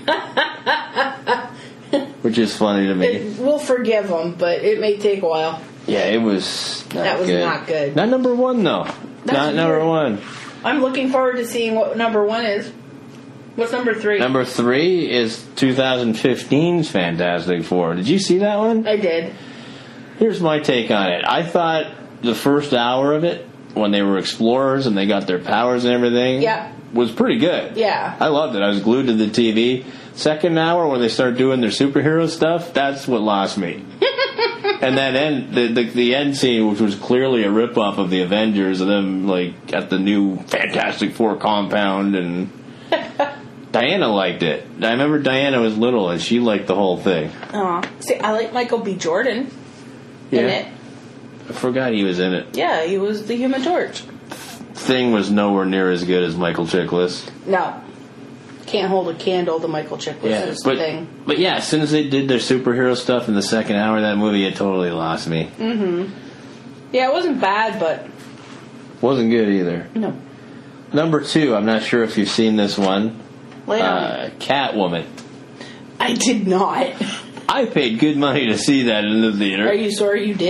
Speaker 3: Which is funny to me.
Speaker 4: It, we'll forgive him, but it may take a while.
Speaker 3: Yeah, it was not
Speaker 4: That was
Speaker 3: good.
Speaker 4: not good.
Speaker 3: Not number one, though.
Speaker 4: That's
Speaker 3: not number
Speaker 4: weird.
Speaker 3: one.
Speaker 4: I'm looking forward to seeing what number one is. What's number three?
Speaker 3: Number three is twenty fifteen's Fantastic Four. Did you see that one?
Speaker 4: I did.
Speaker 3: Here's my take on it. I thought the first hour of it, when they were explorers and they got their powers and everything,
Speaker 4: yeah.
Speaker 3: was pretty good.
Speaker 4: Yeah.
Speaker 3: I loved it. I was glued to the T V. Second hour, when they start doing their superhero stuff, that's what lost me. And that end, the, the the end scene, which was clearly a ripoff of the Avengers, of them like at the new Fantastic Four compound, and Diana liked it. I remember Diana was little, and she liked the whole thing.
Speaker 4: Aw. See, I like Michael B. Jordan
Speaker 3: Yeah.
Speaker 4: in it.
Speaker 3: I forgot he was in it.
Speaker 4: Yeah, he was the Human Torch.
Speaker 3: Thing was nowhere near as good as Michael Chiklis.
Speaker 4: No. Can't hold a candle to Michael Chiklis'
Speaker 3: Yeah, but,
Speaker 4: thing.
Speaker 3: but yeah, as soon as they did their superhero stuff in the second hour of that movie, it totally lost me.
Speaker 4: Mm-hmm. Yeah, it wasn't bad, but...
Speaker 3: Wasn't good either.
Speaker 4: No.
Speaker 3: Number two, I'm not sure if you've seen this one.
Speaker 4: Lay on.
Speaker 3: Uh, Catwoman.
Speaker 4: I did not.
Speaker 3: I paid good money to see that in the theater.
Speaker 4: Are you sorry you did?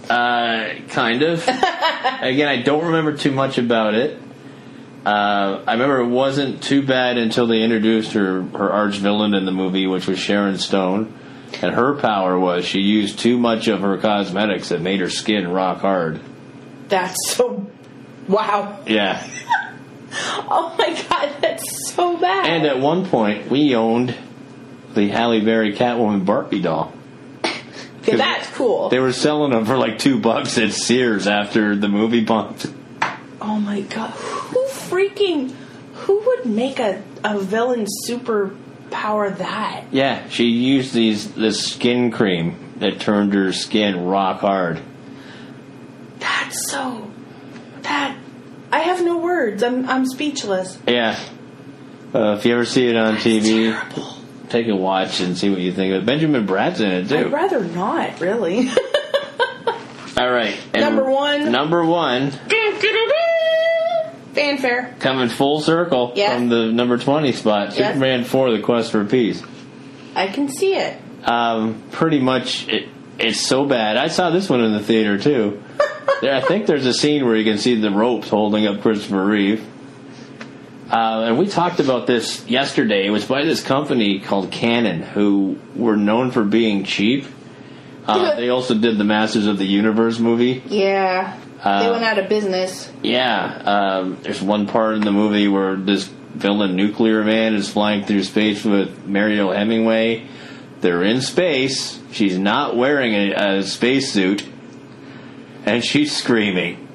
Speaker 3: Uh, kind of. Again, I don't remember too much about it. Uh, I remember it wasn't too bad until they introduced her, her arch villain in the movie, which was Sharon Stone. And her power was she used too much of her cosmetics that made her skin rock hard.
Speaker 4: That's so... Wow.
Speaker 3: Yeah.
Speaker 4: Oh my god, that's so bad.
Speaker 3: And at one point, we owned the Halle Berry Catwoman Barbie doll.
Speaker 4: Okay, that's cool.
Speaker 3: They were selling them for like two bucks at Sears after the movie bumped.
Speaker 4: Oh my god. Who freaking... Who would make a, a villain superpower that?
Speaker 3: Yeah, she used these this skin cream that turned her skin rock hard.
Speaker 4: That's so... That... I have no words. I'm I'm speechless.
Speaker 3: Yeah. Uh, if you ever see it on
Speaker 4: That's
Speaker 3: T V,
Speaker 4: terrible.
Speaker 3: take a watch and see what you think of it. Benjamin Bratt's in it, too.
Speaker 4: I'd rather not, really.
Speaker 3: All right. And
Speaker 4: Number one.
Speaker 3: Number one.
Speaker 4: Fanfare.
Speaker 3: Coming full circle
Speaker 4: Yeah.
Speaker 3: from the number twenty spot.
Speaker 4: Yes.
Speaker 3: Superman four, The Quest for Peace.
Speaker 4: I can see it.
Speaker 3: Um, pretty much, it, it's so bad. I saw this one in the theater, too. There, I think there's a scene where you can see the ropes holding up Christopher Reeve. Uh, and we talked about this yesterday. It was by this company called Canon, who were known for being cheap. Uh, they also did the Masters of the Universe movie.
Speaker 4: Yeah.
Speaker 3: Uh,
Speaker 4: they went out of business.
Speaker 3: Yeah. Um, there's one part in the movie where this villain Nuclear Man is flying through space with Mariel Hemingway. They're in space. She's not wearing a, a spacesuit. And she's screaming.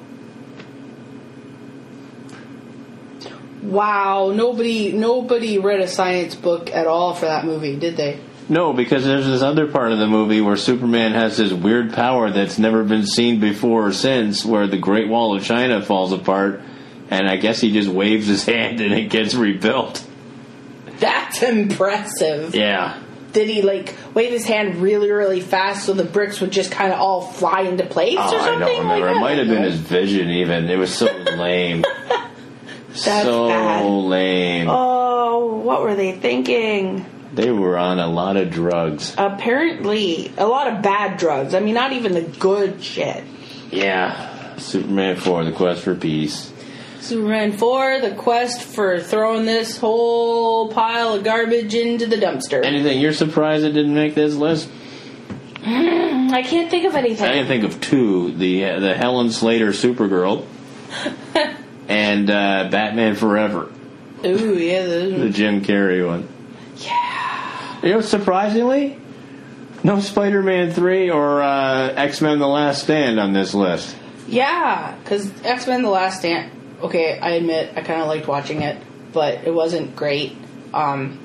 Speaker 4: Wow, nobody nobody read a science book at all for that movie, did they?
Speaker 3: No, because there's this other part of the movie where Superman has this weird power that's never been seen before or since, where the Great Wall of China falls apart, and I guess he just waves his hand and it gets rebuilt.
Speaker 4: That's impressive.
Speaker 3: Yeah.
Speaker 4: Did he, like, wave his hand really, really fast so the bricks would just kind of all fly into place
Speaker 3: Oh,
Speaker 4: or something?
Speaker 3: I don't remember.
Speaker 4: Like
Speaker 3: it might have been
Speaker 4: No.
Speaker 3: his vision, even. It was so lame.
Speaker 4: That's
Speaker 3: so
Speaker 4: bad.
Speaker 3: lame.
Speaker 4: Oh, what were they thinking?
Speaker 3: They were on a lot of drugs.
Speaker 4: Apparently, a lot of bad drugs. I mean, not even the good shit.
Speaker 3: Yeah. Superman four, The Quest for Peace.
Speaker 4: Superman four, the quest for throwing this whole pile of garbage into the dumpster.
Speaker 3: Anything you're surprised it didn't make this list?
Speaker 4: I can't think of anything.
Speaker 3: I can think of two: the uh, the Helen Slater Supergirl and uh, Batman Forever,
Speaker 4: Ooh, yeah.
Speaker 3: the
Speaker 4: those-
Speaker 3: Jim Carrey one.
Speaker 4: Yeah.
Speaker 3: You know, surprisingly, no Spider-Man three or uh, X-Men: The Last Stand on this list.
Speaker 4: Yeah, because X-Men The Last Stand, okay, I admit, I kind of liked watching it, but it wasn't great. Um,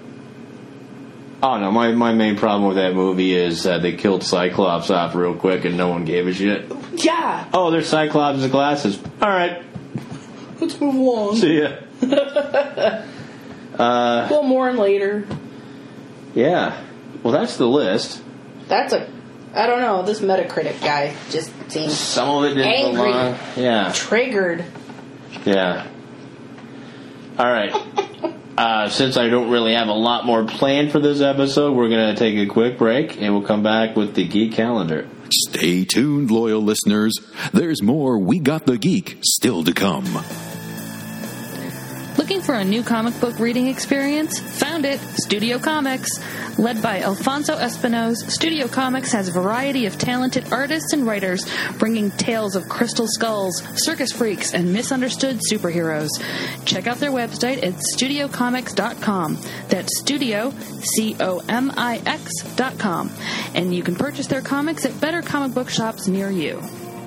Speaker 3: Oh no, my, my main problem with that movie is uh, they killed Cyclops off real quick and no one gave a shit.
Speaker 4: yeah.
Speaker 3: Oh, there's Cyclops' with glasses. Alright,
Speaker 4: Let's move along.
Speaker 3: see ya. uh,
Speaker 4: We'll mourn later.
Speaker 3: yeah. Well, that's the list.
Speaker 4: That's a, I don't know, this Metacritic guy just seems
Speaker 3: Some of it didn't
Speaker 4: Angry.
Speaker 3: belong. Yeah.
Speaker 4: triggered.
Speaker 3: Yeah. Alright. Uh, since I don't really have a lot more planned for this episode, we're going to take a quick break and we'll come back with the Geek Calendar.
Speaker 2: Stay tuned, loyal listeners. There's more We Got the Geek still to come.
Speaker 9: Looking for a new comic book reading experience? Found it! Studio Comics. Led by Alfonso Espinosa, Studio Comics has a variety of talented artists and writers bringing tales of crystal skulls, circus freaks, and misunderstood superheroes. Check out their website at studio comics dot com. That's studio, C O M I X dot com. And you can purchase their comics at better comic book shops near you.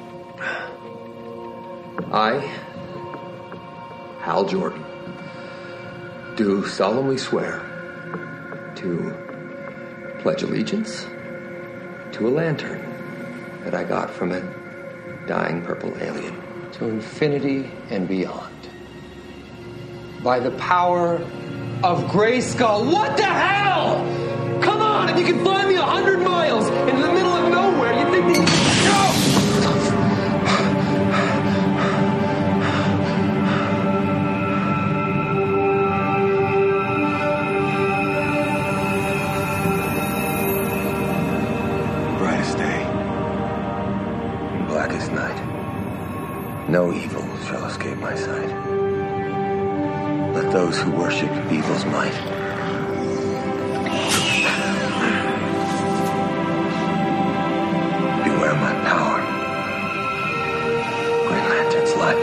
Speaker 10: I, Hal Jordan, do solemnly swear to pledge allegiance to a lantern that I got from a dying purple alien, to infinity and beyond. By the power of Grayskull. What the hell? Come on, if you can find me a hundred miles in the middle of nowhere, you think that you No evil shall escape my sight. Let those who worship evil's might beware my power. Green Lantern's life.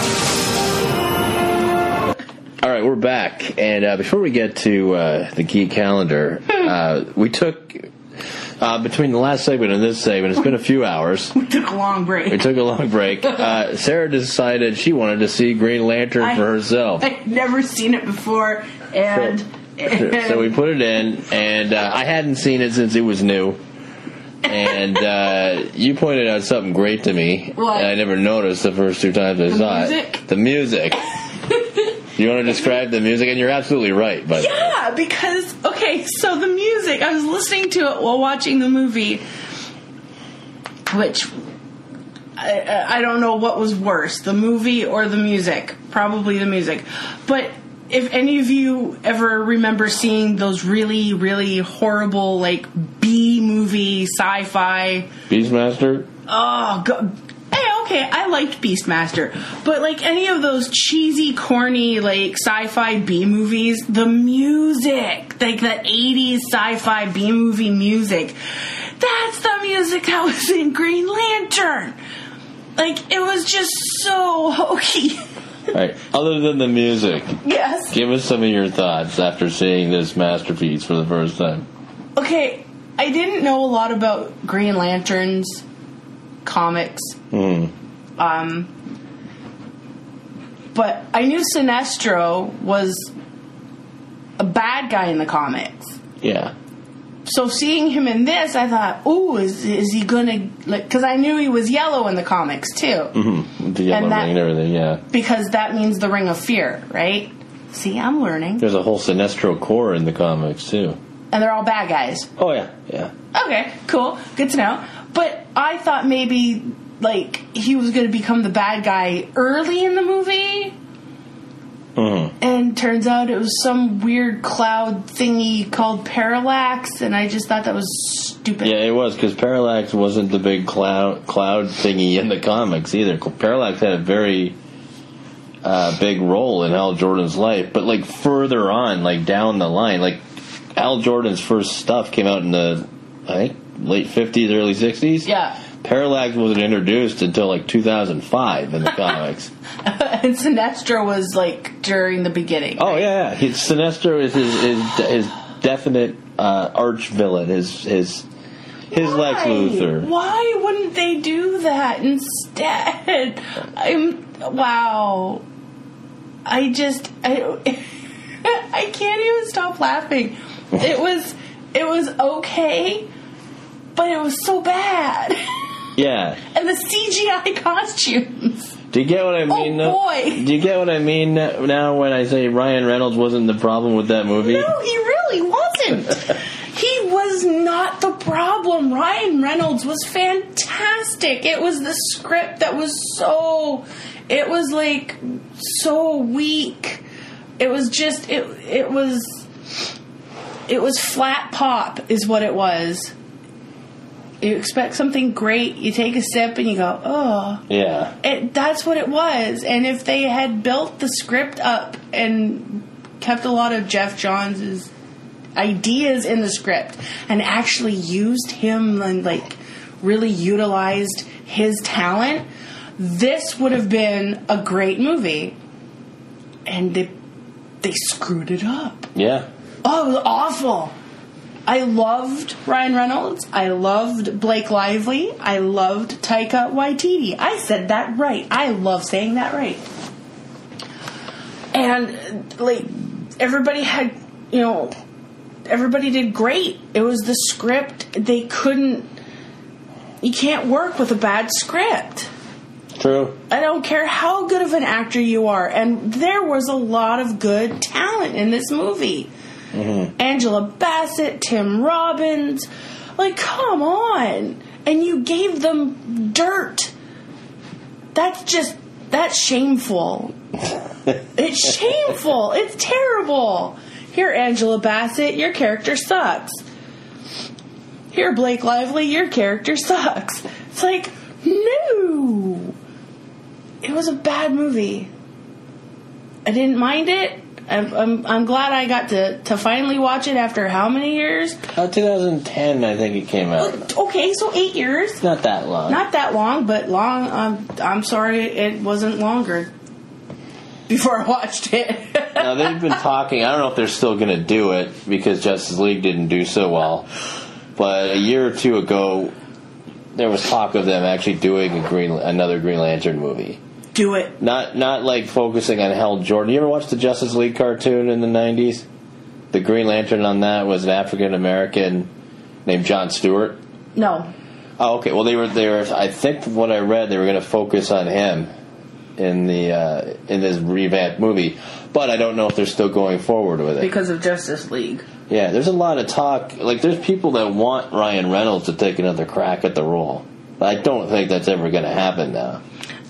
Speaker 3: All right, we're back, and uh, before we get to uh, the geek calendar, uh, we took uh, between the last segment and this segment. It's been a few hours.
Speaker 4: We took a long break.
Speaker 3: We took a long break. Uh, Sarah decided she wanted to see Green Lantern
Speaker 4: I,
Speaker 3: for herself.
Speaker 4: I'd never seen it before, and
Speaker 3: So, so we put it in, and uh, I hadn't seen it since it was new. And uh, you pointed out something great to me.
Speaker 4: What?
Speaker 3: And I never noticed the first two times I
Speaker 4: The
Speaker 3: saw
Speaker 4: music?
Speaker 3: it. The music. You want to describe the music? And you're absolutely right. But
Speaker 4: yeah, because, okay, so the music, I was listening to it while watching the movie, which I, I don't know what was worse, the movie or the music. Probably the music. But if any of you ever remember seeing those really, really horrible, like, B-movie, sci-fi...
Speaker 3: Beastmaster?
Speaker 4: Oh, God. Hey, okay, I liked Beastmaster. But, like, any of those cheesy, corny, like, sci-fi B-movies, the music, like, the eighties sci-fi B-movie music, that's the music that was in Green Lantern. Like, it was just so hokey.
Speaker 3: All right. Other than the music,
Speaker 4: Yes.
Speaker 3: give us some of your thoughts after seeing this masterpiece for the first time.
Speaker 4: Okay, I didn't know a lot about Green Lantern's comics.
Speaker 3: Mm.
Speaker 4: Um, but I knew Sinestro was a bad guy in the comics.
Speaker 3: Yeah.
Speaker 4: So seeing him in this, I thought, ooh, is is he gonna, like, because I knew he was yellow in the comics too.
Speaker 3: Mm-hmm. The yellow
Speaker 4: And that-
Speaker 3: ring and everything, yeah.
Speaker 4: Because that means the Ring of Fear, right? See, I'm learning.
Speaker 3: There's a whole Sinestro Corps in the comics, too.
Speaker 4: And they're all bad guys.
Speaker 3: Oh, yeah, yeah.
Speaker 4: Okay, cool. Good to know. But I thought maybe, like, he was going to become the bad guy early in the movie.
Speaker 3: Mm-hmm.
Speaker 4: And turns out it was some weird cloud thingy called Parallax, and I just thought that was stupid.
Speaker 3: Yeah, it was, because Parallax wasn't the big cloud cloud thingy in the comics either. Parallax had a very uh, big role in Hal Jordan's life, but, like, further on, like, down the line, like, Hal Jordan's first stuff came out in the, I think, late fifties, early sixties.
Speaker 4: Yeah.
Speaker 3: Parallax wasn't introduced until, like, two thousand five in the comics.
Speaker 4: And Sinestro was, like, during the beginning.
Speaker 3: Oh, yeah, yeah. His, Sinestro is his, his, his definite uh, arch villain, his, his, his Lex Luthor.
Speaker 4: Why wouldn't they do that instead? I'm, wow. I just, I, I can't even stop laughing. It was, it was okay, but it was so bad.
Speaker 3: Yeah.
Speaker 4: And the C G I costumes.
Speaker 3: Do you get what I mean?
Speaker 4: Oh, boy.
Speaker 3: Do you get what I mean now when I say Ryan Reynolds wasn't the problem with that movie?
Speaker 4: No, he really wasn't. He was not the problem. Ryan Reynolds was fantastic. It was the script that was so... It was, like, so weak. It was just... It, it was... It was flat pop is what it was. You expect something great, you take a sip and you go, oh.
Speaker 3: Yeah.
Speaker 4: It, that's what it was. And if they had built the script up and kept a lot of Jeff Johns' ideas in the script and actually used him and, like, really utilized his talent, this would have been a great movie. And they, they screwed it up.
Speaker 3: Yeah.
Speaker 4: Oh, it was awful. I loved Ryan Reynolds. I loved Blake Lively. I loved Taika Waititi. I said that right. I love saying that right. And, like, everybody had, you know, everybody did great. It was the script. They couldn't, you can't work with a bad script.
Speaker 3: True.
Speaker 4: I don't care how good of an actor you are. And there was a lot of good talent in this movie. Mm-hmm. Angela Bassett, Tim Robbins, like, come on. And you gave them dirt. That's just, that's shameful. It's shameful. It's terrible. Here, Angela Bassett, your character sucks. Here, Blake Lively, your character sucks. It's like, no. it was a bad movie. I didn't mind it. I'm, I'm, I'm glad I got to, to finally watch it after how many years?
Speaker 3: Uh, twenty ten, I think it came out.
Speaker 4: Okay, so eight years.
Speaker 3: Not that long.
Speaker 4: Not that long, but long. Um, I'm sorry it wasn't longer before I watched it.
Speaker 3: Now, they've been talking. I don't know if they're still going to do it because Justice League didn't do so well. But a year or two ago, there was talk of them actually doing a Green, another Green Lantern movie.
Speaker 4: Do it.
Speaker 3: Not not like focusing on Hal Jordan. You ever watch the Justice League cartoon in the nineties? The Green Lantern on that was an African American named John Stewart.
Speaker 4: No.
Speaker 3: Oh, okay. Well, they were they were. I think from what I read, they were going to focus on him in the uh, in this revamped movie. But I don't know if they're still going forward with it
Speaker 4: because of Justice League. Yeah,
Speaker 3: there's a lot of talk. Like, there's people that want Ryan Reynolds to take another crack at the role. But I don't think that's ever going to happen now.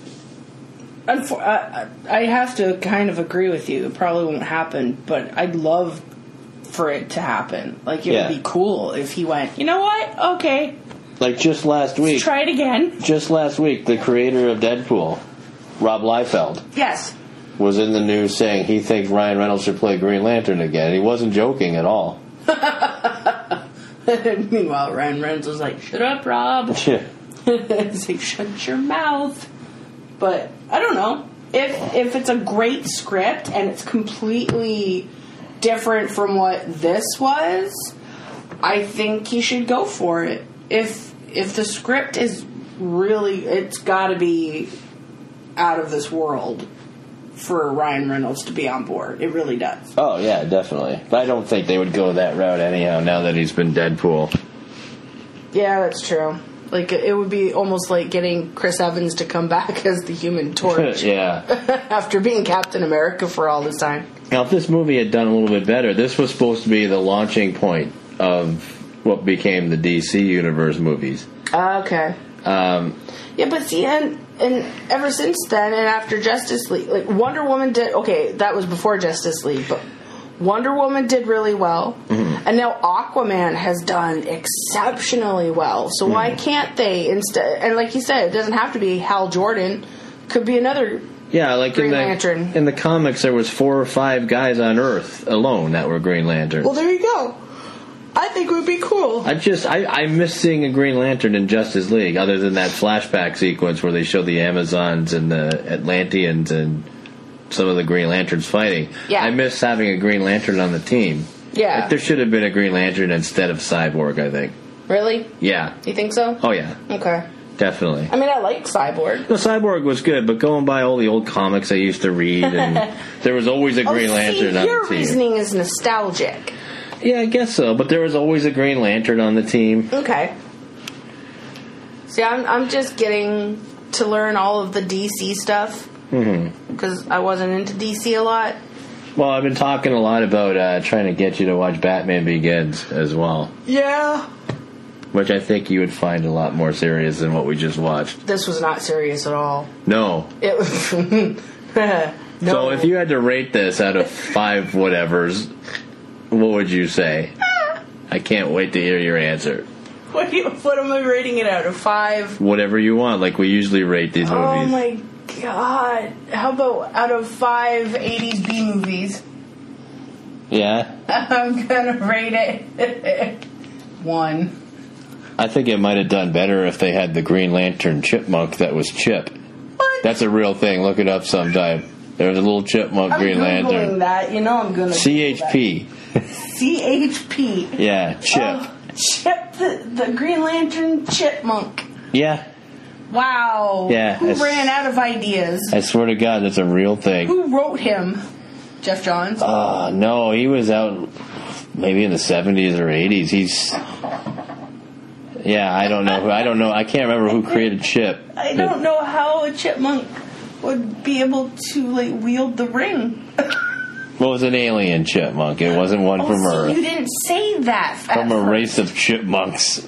Speaker 4: I, I have to kind of agree with you. It probably won't happen, but I'd love for it to happen. Like, it
Speaker 3: yeah.
Speaker 4: would be cool if he went, you know what? Okay.
Speaker 3: Like, just last week.
Speaker 4: Let's try it again.
Speaker 3: Just last week, the creator of Deadpool, Rob Liefeld.
Speaker 4: Yes.
Speaker 3: Was in the news saying he thinks Ryan Reynolds should play Green Lantern again. And he wasn't joking at all.
Speaker 4: Meanwhile, Ryan Reynolds was like, shut up, Rob.
Speaker 3: Yeah.
Speaker 4: He's like, shut your mouth. But I don't know. If if it's a great script and it's completely different from what this was, I think he should go for it. If if the script is really, it's got to be out of this world for Ryan Reynolds to be on board. It really does.
Speaker 3: Oh, yeah, definitely. But I don't think they would go that route anyhow now that he's been Deadpool.
Speaker 4: Yeah, that's true. Like, it would be almost like getting Chris Evans to come back as the Human Torch.
Speaker 3: Yeah.
Speaker 4: After being Captain America for all this time.
Speaker 3: Now, if this movie had done a little bit better, this was supposed to be the launching point of what became the D C Universe movies.
Speaker 4: Uh, okay.
Speaker 3: Um,
Speaker 4: yeah, but see, and, and ever since then, and after Justice League, like, Wonder Woman did, okay, that was before Justice League, but Wonder Woman did really well, mm-hmm. and now Aquaman has done exceptionally well. So mm-hmm. why can't they instead? And like you said, it doesn't have to be Hal Jordan. Could be another.
Speaker 3: Yeah, like
Speaker 4: Green
Speaker 3: in the
Speaker 4: Lantern.
Speaker 3: in the comics, there was four or five guys on Earth alone that were Green Lanterns.
Speaker 4: Well, there you go. I think it would be cool.
Speaker 3: I just I, I miss seeing a Green Lantern in Justice League, other than that flashback sequence where they show the Amazons and the Atlanteans and some of the Green Lanterns fighting.
Speaker 4: Yeah.
Speaker 3: I miss having a Green Lantern on the team.
Speaker 4: Yeah.
Speaker 3: Like, there should have been a Green Lantern instead of Cyborg, I think.
Speaker 4: Really?
Speaker 3: Yeah.
Speaker 4: You think so?
Speaker 3: Oh, yeah.
Speaker 4: Okay.
Speaker 3: Definitely.
Speaker 4: I mean, I like Cyborg.
Speaker 3: No, Cyborg was good, but going by all the old comics I used to read, and there was always a Green
Speaker 4: oh,
Speaker 3: Lantern
Speaker 4: see,
Speaker 3: on the team.
Speaker 4: your reasoning is nostalgic.
Speaker 3: Yeah, I guess so, but there was always a Green Lantern on the team.
Speaker 4: Okay. See, I'm I'm just getting to learn all of the D C stuff.
Speaker 3: Mm-hmm.
Speaker 4: Because I wasn't into D C a lot.
Speaker 3: Well, I've been talking a lot about uh, trying to get you to watch Batman Begins as well.
Speaker 4: Yeah.
Speaker 3: Which I think you would find a lot more serious than what we just watched.
Speaker 4: This was not serious at all.
Speaker 3: No.
Speaker 4: It was. no.
Speaker 3: So if you had to rate this out of five whatevers, what would you say? I can't wait to hear your answer.
Speaker 4: What, do you, what am I rating it out of? Five?
Speaker 3: Whatever you want, like we usually rate these
Speaker 4: oh
Speaker 3: movies.
Speaker 4: Oh my God. How about out of five eighties B movies?
Speaker 3: Yeah?
Speaker 4: I'm gonna rate it one.
Speaker 3: I think it might have done better if they had the Green Lantern chipmunk that was Chip.
Speaker 4: What?
Speaker 3: That's a real thing. Look it up sometime. There's a little chipmunk
Speaker 4: I'm
Speaker 3: Green
Speaker 4: Googling
Speaker 3: Lantern.
Speaker 4: That. You know I'm gonna
Speaker 3: C H P.
Speaker 4: C H P.
Speaker 3: Yeah, Chip.
Speaker 4: Oh, Chip, the, the Green Lantern chipmunk.
Speaker 3: Yeah.
Speaker 4: Wow.
Speaker 3: Yeah.
Speaker 4: Who ran out of ideas?
Speaker 3: I swear to God, that's a real thing.
Speaker 4: Who wrote him? Jeff Johns?
Speaker 3: Uh, no, he was out maybe in the seventies or eighties. He's... Yeah, I don't know. I don't know. I can't remember who created Chip.
Speaker 4: I don't know how a chipmunk would be able to, like, wield the ring.
Speaker 3: Well, it was an alien chipmunk. It wasn't one
Speaker 4: oh,
Speaker 3: from
Speaker 4: so
Speaker 3: Earth.
Speaker 4: You didn't say that.
Speaker 3: From a race of chipmunks.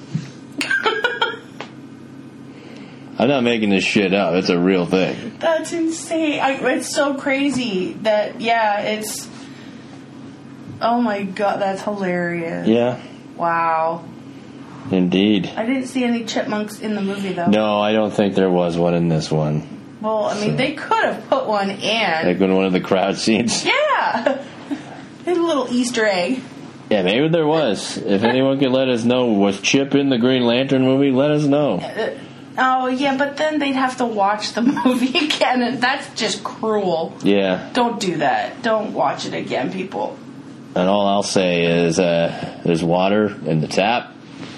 Speaker 3: I'm not making this shit up. It's a real thing.
Speaker 4: That's insane. I, it's so crazy that, yeah, it's... Oh my God, that's hilarious.
Speaker 3: Yeah.
Speaker 4: Wow.
Speaker 3: Indeed.
Speaker 4: I didn't see any chipmunks in the movie, though.
Speaker 3: No, I don't think there was one in this one.
Speaker 4: Well, I mean, they could have put one in.
Speaker 3: Like in one of the crowd scenes.
Speaker 4: Yeah! A little Easter egg.
Speaker 3: Yeah, maybe there was. If anyone could let us know, was Chip in the Green Lantern movie? Let us know.
Speaker 4: Uh, oh, yeah, but then they'd have to watch the movie again, and that's just cruel.
Speaker 3: Yeah.
Speaker 4: Don't do that. Don't watch it again, people.
Speaker 3: And all I'll say is uh, there's water in the tap.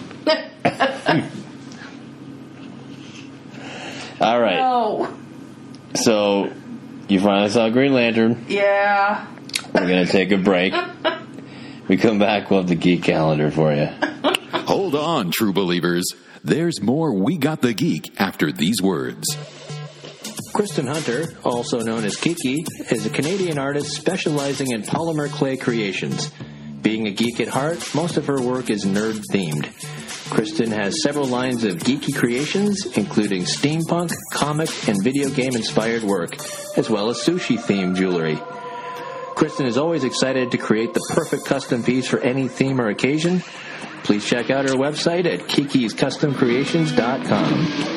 Speaker 3: All right.
Speaker 4: No.
Speaker 3: So, you finally saw Green Lantern.
Speaker 4: Yeah.
Speaker 3: We're going to take a break. We come back, we'll have the Geek Calendar for you.
Speaker 2: Hold on, true believers. There's more We Got the Geek after these words.
Speaker 11: Kristen Hunter, also known as Kiki, is a Canadian artist specializing in polymer clay creations. Being a geek at heart, most of her work is nerd-themed. Kristen has several lines of geeky creations, including steampunk, comic, and video game-inspired work, as well as sushi-themed jewelry. Kristen is always excited to create the perfect custom piece for any theme or occasion. Please check out her website at kikis custom creations dot com.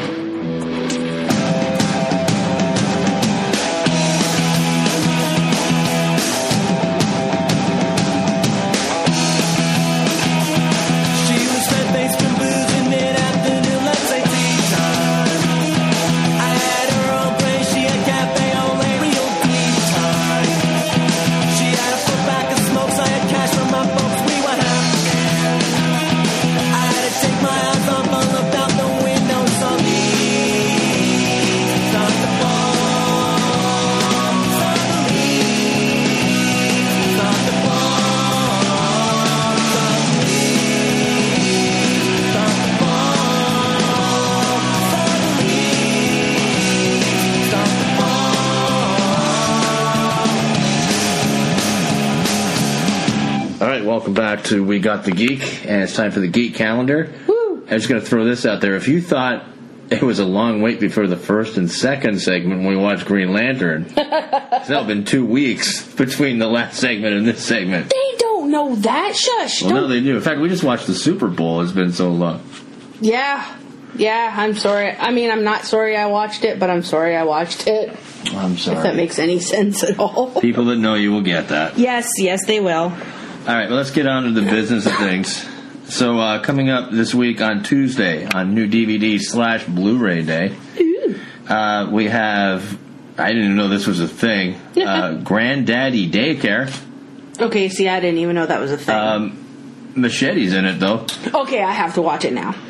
Speaker 3: Welcome back to We Got the Geek, and it's time for the Geek Calendar. Woo. I'm just going to throw this out there. If you thought it was a long wait before the first and second segment when we watched Green Lantern, it's now been two weeks between the last segment and this segment.
Speaker 4: They don't know that. Shush.
Speaker 3: Well, no, they do. In fact, we just watched the Super Bowl. It's been so long.
Speaker 12: Yeah. Yeah, I'm sorry. I mean, I'm not sorry I watched it, but I'm sorry I watched it.
Speaker 3: I'm sorry.
Speaker 12: If that makes any sense at all.
Speaker 3: People that know you will get that.
Speaker 1: Yes, yes, they will.
Speaker 3: All right, well, let's get on to the business of things. So, uh, coming up this week on Tuesday, on new D V D slash Blu-ray Day, uh, we have, I didn't even know this was a thing, uh, Granddaddy Daycare.
Speaker 12: Okay, see, I didn't even know that was a thing.
Speaker 3: Um, Machete's in it, though.
Speaker 12: Okay, I have to watch it now.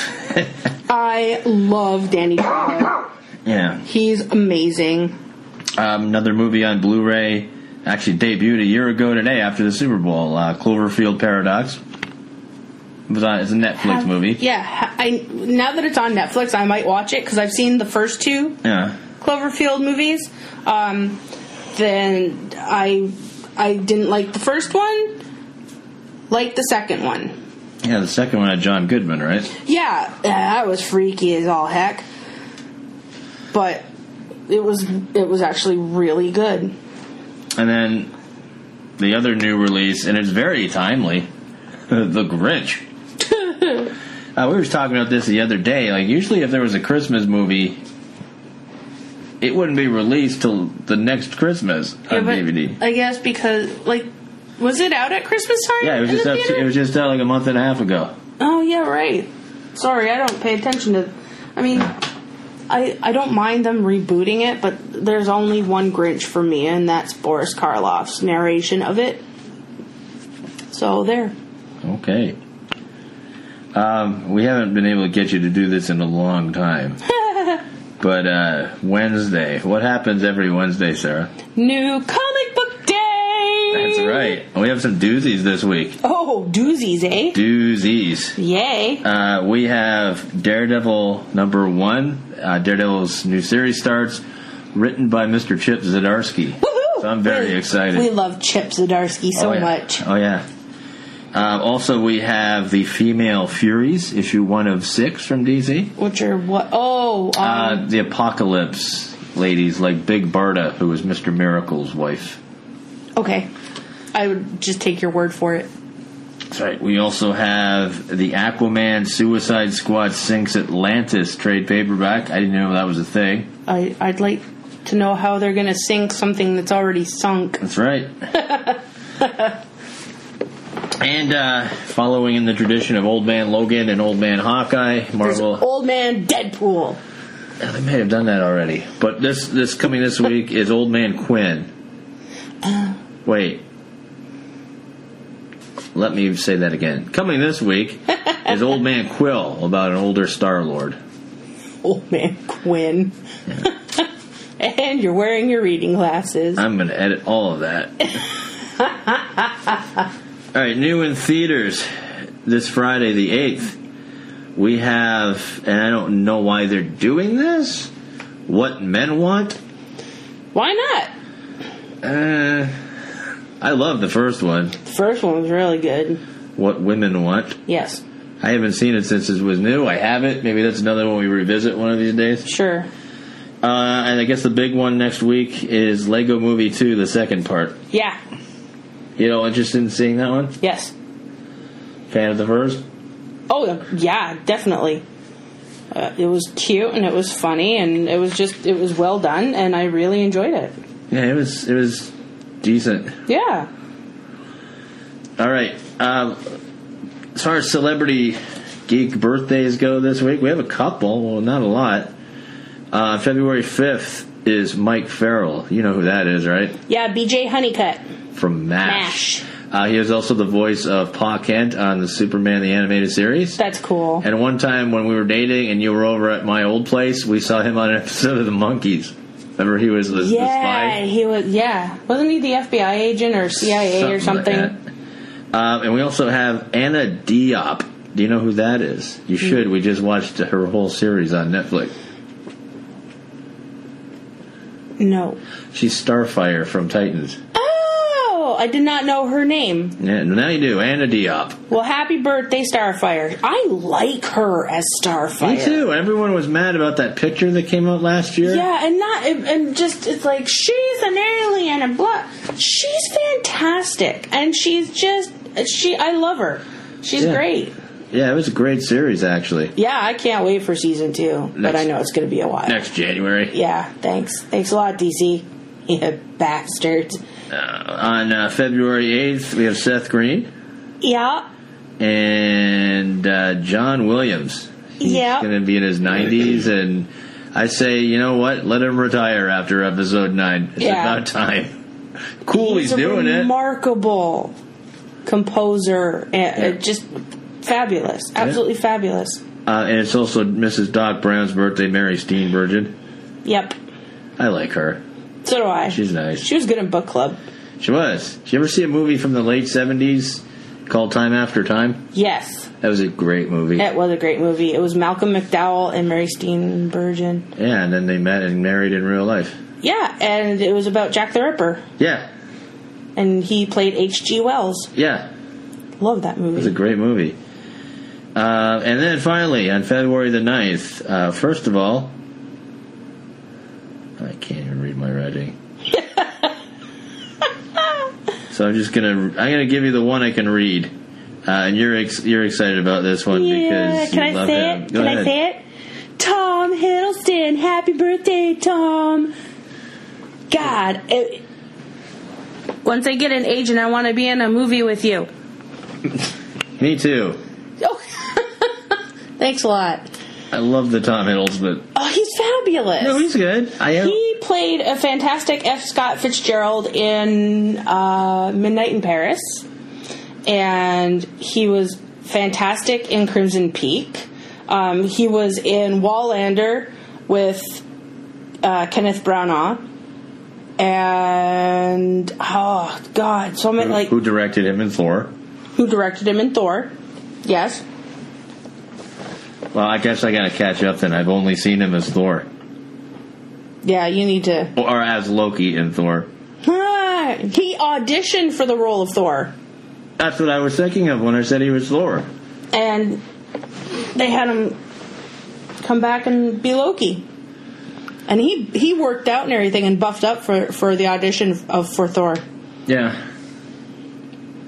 Speaker 12: I love Danny Trejo.
Speaker 3: Yeah.
Speaker 12: He's amazing.
Speaker 3: Um, another movie on Blu-ray actually debuted a year ago today after the Super Bowl, uh, Cloverfield Paradox. It was on, it's a Netflix
Speaker 12: have,
Speaker 3: movie.
Speaker 12: Yeah, I, now that it's on Netflix, I might watch it because I've seen the first two
Speaker 3: yeah.
Speaker 12: Cloverfield movies. Um, then I I didn't like the first one, liked the second one.
Speaker 3: Yeah, the second one had John Goodman, right?
Speaker 12: Yeah, that was freaky as all heck. But it was it was actually really good.
Speaker 3: And then the other new release, and it's very timely, The Grinch. uh, we were talking about this the other day. Like, usually if there was a Christmas movie, it wouldn't be released till the next Christmas on
Speaker 12: yeah,
Speaker 3: D V D.
Speaker 12: I guess because, like, was it out at Christmas time?
Speaker 3: Yeah, it was just out, it was just out like a month and a half ago.
Speaker 12: Oh, yeah, right. Sorry, I don't pay attention to... I mean... I, I don't mind them rebooting it, but there's only one Grinch for me, and that's Boris Karloff's narration of it. So, there.
Speaker 3: Okay. Um, we haven't been able to get you to do this in a long time. But uh, Wednesday. What happens every Wednesday, Sarah?
Speaker 12: New comic book day!
Speaker 3: That's right. We have some doozies this week.
Speaker 12: Oh, doozies, eh?
Speaker 3: Doozies.
Speaker 12: Yay.
Speaker 3: Uh, we have Daredevil number one. Uh, Daredevil's new series starts, written by Mister Chip Zdarsky.
Speaker 12: Woohoo!
Speaker 3: So I'm very
Speaker 12: we,
Speaker 3: excited.
Speaker 12: We love Chip Zdarsky so
Speaker 3: oh, yeah.
Speaker 12: much.
Speaker 3: Oh, yeah. Uh, also, we have the Female Furies, issue one of six from D C.
Speaker 12: Which are what? Oh, um,
Speaker 3: uh, the Apocalypse ladies, like Big Barda, who was Mister Miracle's wife.
Speaker 12: Okay. I would just take your word for it.
Speaker 3: That's right. We also have the Aquaman Suicide Squad Sinks Atlantis trade paperback. I didn't know that was a thing.
Speaker 12: I, I'd like to know how they're going to sink something that's already sunk.
Speaker 3: That's right. And uh, following in the tradition of Old Man Logan and Old Man Hawkeye, Marvel...
Speaker 12: There's Old Man Deadpool.
Speaker 3: They may have done that already. But this this coming this week is Old Man Quinn.
Speaker 12: Uh,
Speaker 3: Wait. Let me say that again. Coming this week is Old Man Quill, about an older Star-Lord.
Speaker 12: Old Man Quinn. Yeah. And you're wearing your reading glasses.
Speaker 3: I'm going to edit all of that. All right, new in theaters this Friday, the eighth. We have, and I don't know why they're doing this, What Men Want.
Speaker 12: Why not?
Speaker 3: Uh, I love the first one.
Speaker 12: The first one was really good.
Speaker 3: What Women Want.
Speaker 12: Yes.
Speaker 3: I haven't seen it since it was new. I have it. Maybe that's another one we revisit one of these days.
Speaker 12: Sure.
Speaker 3: Uh, and I guess the big one next week is Lego Movie two, the second part.
Speaker 12: Yeah.
Speaker 3: You know, interested in seeing that one?
Speaker 12: Yes.
Speaker 3: Fan of the first?
Speaker 12: Oh, yeah, definitely. Uh, it was cute and it was funny and it was just, it was well done and I really enjoyed it.
Speaker 3: Yeah, it was, it was decent.
Speaker 12: Yeah.
Speaker 3: All right. Um, as far as celebrity geek birthdays go this week, we have a couple. Well, not a lot. Uh, February fifth is Mike Farrell. You know who that is, right?
Speaker 12: Yeah, B J Honeycutt.
Speaker 3: From MASH. MASH. Uh, he was also the voice of Pa Kent on the Superman the Animated Series.
Speaker 12: That's cool.
Speaker 3: And one time when we were dating and you were over at my old place, we saw him on an episode of The Monkees. Remember he was the,
Speaker 12: yeah,
Speaker 3: the spy?
Speaker 12: Yeah, he was. Yeah, wasn't he the F B I agent or C I A something or something?
Speaker 3: Like um, and we also have Anna Diop. Do you know who that is? You should. Mm. We just watched her whole series on Netflix.
Speaker 12: No.
Speaker 3: She's Starfire from Titans.
Speaker 12: Oh, I did not know her name.
Speaker 3: Yeah, now you do. Anna Diop.
Speaker 12: Well, happy birthday, Starfire. I like her as Starfire.
Speaker 3: Me too. Everyone was mad about that picture that came out last year.
Speaker 12: Yeah, and not and just it's like she's an alien and blah. She's fantastic, and she's just she. I love her. She's
Speaker 3: yeah.
Speaker 12: great.
Speaker 3: Yeah, it was a great series, actually.
Speaker 12: Yeah, I can't wait for season two, next, but I know it's going to be a while.
Speaker 3: Next January.
Speaker 12: Yeah, thanks. Thanks a lot, D C. You bastards.
Speaker 3: Uh, on uh, February eighth, we have Seth Green.
Speaker 12: Yeah.
Speaker 3: And uh, John Williams. He's
Speaker 12: yeah.
Speaker 3: going to be in his nineties, and I say, you know what? Let him retire after episode nine. It's
Speaker 12: yeah.
Speaker 3: about time. Cool, he's,
Speaker 12: he's
Speaker 3: doing
Speaker 12: a
Speaker 3: it.
Speaker 12: Remarkable composer. And
Speaker 3: yeah.
Speaker 12: just fabulous. Absolutely yeah. fabulous.
Speaker 3: Uh, and it's also Missus Doc Brown's birthday, Mary Steenburgen.
Speaker 12: Yep.
Speaker 3: I like her.
Speaker 12: So do I.
Speaker 3: She's nice.
Speaker 12: She was good in book club.
Speaker 3: She was. Did you ever see a movie from the late seventies called Time After Time?
Speaker 12: Yes.
Speaker 3: That was a great movie.
Speaker 12: It was a great movie. It was Malcolm McDowell and Mary Steenburgen.
Speaker 3: Yeah, and then they met and married in real life.
Speaker 12: Yeah, and it was about Jack the Ripper.
Speaker 3: Yeah.
Speaker 12: And he played H G Wells.
Speaker 3: Yeah.
Speaker 12: Love that movie.
Speaker 3: It was a great movie. Uh, and then finally, on February the ninth, uh, first of all, I can't even read my writing. So I'm just gonna I'm gonna give you the one I can read, uh, and you're ex- you're excited about this one
Speaker 12: yeah,
Speaker 3: because
Speaker 12: can
Speaker 3: you
Speaker 12: I
Speaker 3: love
Speaker 12: say
Speaker 3: him.
Speaker 12: it?
Speaker 3: Go
Speaker 12: can
Speaker 3: ahead.
Speaker 12: I say it? Tom Hiddleston, happy birthday, Tom! God, it, once I get an agent, I want to be in a movie with you.
Speaker 3: Me too.
Speaker 12: Oh, thanks a lot.
Speaker 3: I love the Tom Hiddleston.
Speaker 12: Oh, he's fabulous.
Speaker 3: No, he's good. I am.
Speaker 12: He played a fantastic F. Scott Fitzgerald in uh, Midnight in Paris, and he was fantastic in Crimson Peak. Um, he was in Wallander with uh, Kenneth Branagh, and oh god, so many
Speaker 3: who,
Speaker 12: like
Speaker 3: who directed him in Thor?
Speaker 12: Who directed him in Thor? Yes.
Speaker 3: Well, I guess I gotta catch up then. I've only seen him as Thor.
Speaker 12: Yeah, you need to.
Speaker 3: Or as Loki in Thor.
Speaker 12: Ah, he auditioned for the role of Thor.
Speaker 3: That's what I was thinking of when I said he was Thor.
Speaker 12: And they had him come back and be Loki. And he he worked out and everything and buffed up for, for the audition of for Thor.
Speaker 3: Yeah.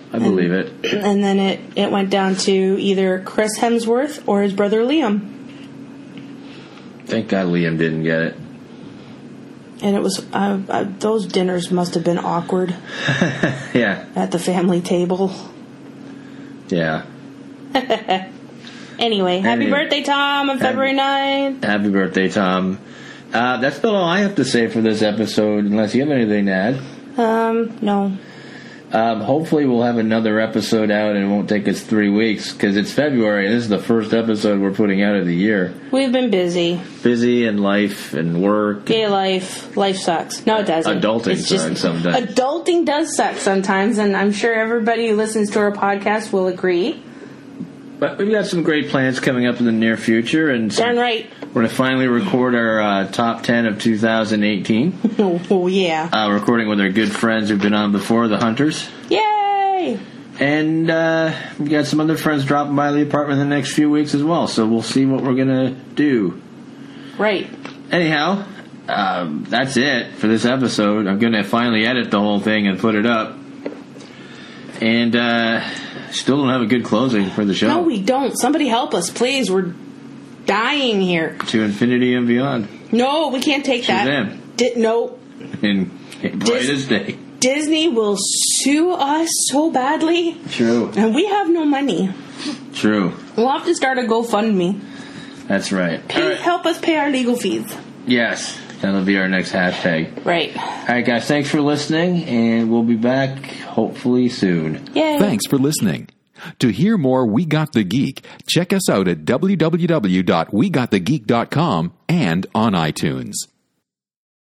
Speaker 3: I believe it.
Speaker 12: And then it, it went down to either Chris Hemsworth or his brother Liam.
Speaker 3: Thank God Liam didn't get it.
Speaker 12: And it was, uh, uh, those dinners must have been awkward.
Speaker 3: Yeah.
Speaker 12: At the family table.
Speaker 3: Yeah.
Speaker 12: Anyway, happy
Speaker 3: Anyway.
Speaker 12: birthday, Tom, on February ninth.
Speaker 3: Happy birthday, Tom. Uh, that's about all I have to say for this episode, unless you have anything to add.
Speaker 12: Um, no.
Speaker 3: Um, hopefully we'll have another episode out and it won't take us three weeks, because it's February and this is the first episode we're putting out of the year.
Speaker 12: We've been busy.
Speaker 3: Busy and life and work.
Speaker 12: Gay life. Life sucks. No, it doesn't.
Speaker 3: Adulting
Speaker 12: It's just-
Speaker 3: sucks sometimes.
Speaker 12: Adulting does suck sometimes, and I'm sure everybody who listens to our podcast will agree.
Speaker 3: But we've got some great plans coming up in the near future, and some,
Speaker 12: Darn right.
Speaker 3: we're going to finally record our uh, top ten of two thousand eighteen.
Speaker 12: Oh, yeah.
Speaker 3: Uh, recording with our good friends who've been on before, the Hunters.
Speaker 12: Yay!
Speaker 3: And uh, we got some other friends dropping by the apartment in the next few weeks as well, so we'll see what we're going to do.
Speaker 12: Right.
Speaker 3: Anyhow, um, that's it for this episode. I'm going to finally edit the whole thing and put it up. And uh, still don't have a good closing for the show.
Speaker 12: No, we don't. Somebody help us, please. We're dying here.
Speaker 3: To infinity and beyond.
Speaker 12: No, we can't take that.
Speaker 3: Shazam.
Speaker 12: Di- no.
Speaker 3: In brightest day.
Speaker 12: Disney will sue us so badly.
Speaker 3: True.
Speaker 12: And we have no money.
Speaker 3: True.
Speaker 12: We'll have to start a GoFundMe.
Speaker 3: That's right.
Speaker 12: Pay,
Speaker 3: All right.
Speaker 12: Help us pay our legal fees.
Speaker 3: Yes. That'll be our next hashtag.
Speaker 12: Right.
Speaker 3: All right, guys. Thanks for listening, and we'll be back hopefully soon.
Speaker 12: Yay.
Speaker 2: Thanks for listening. To hear more We Got the Geek, check us out at w w w dot we got the geek dot com and on iTunes.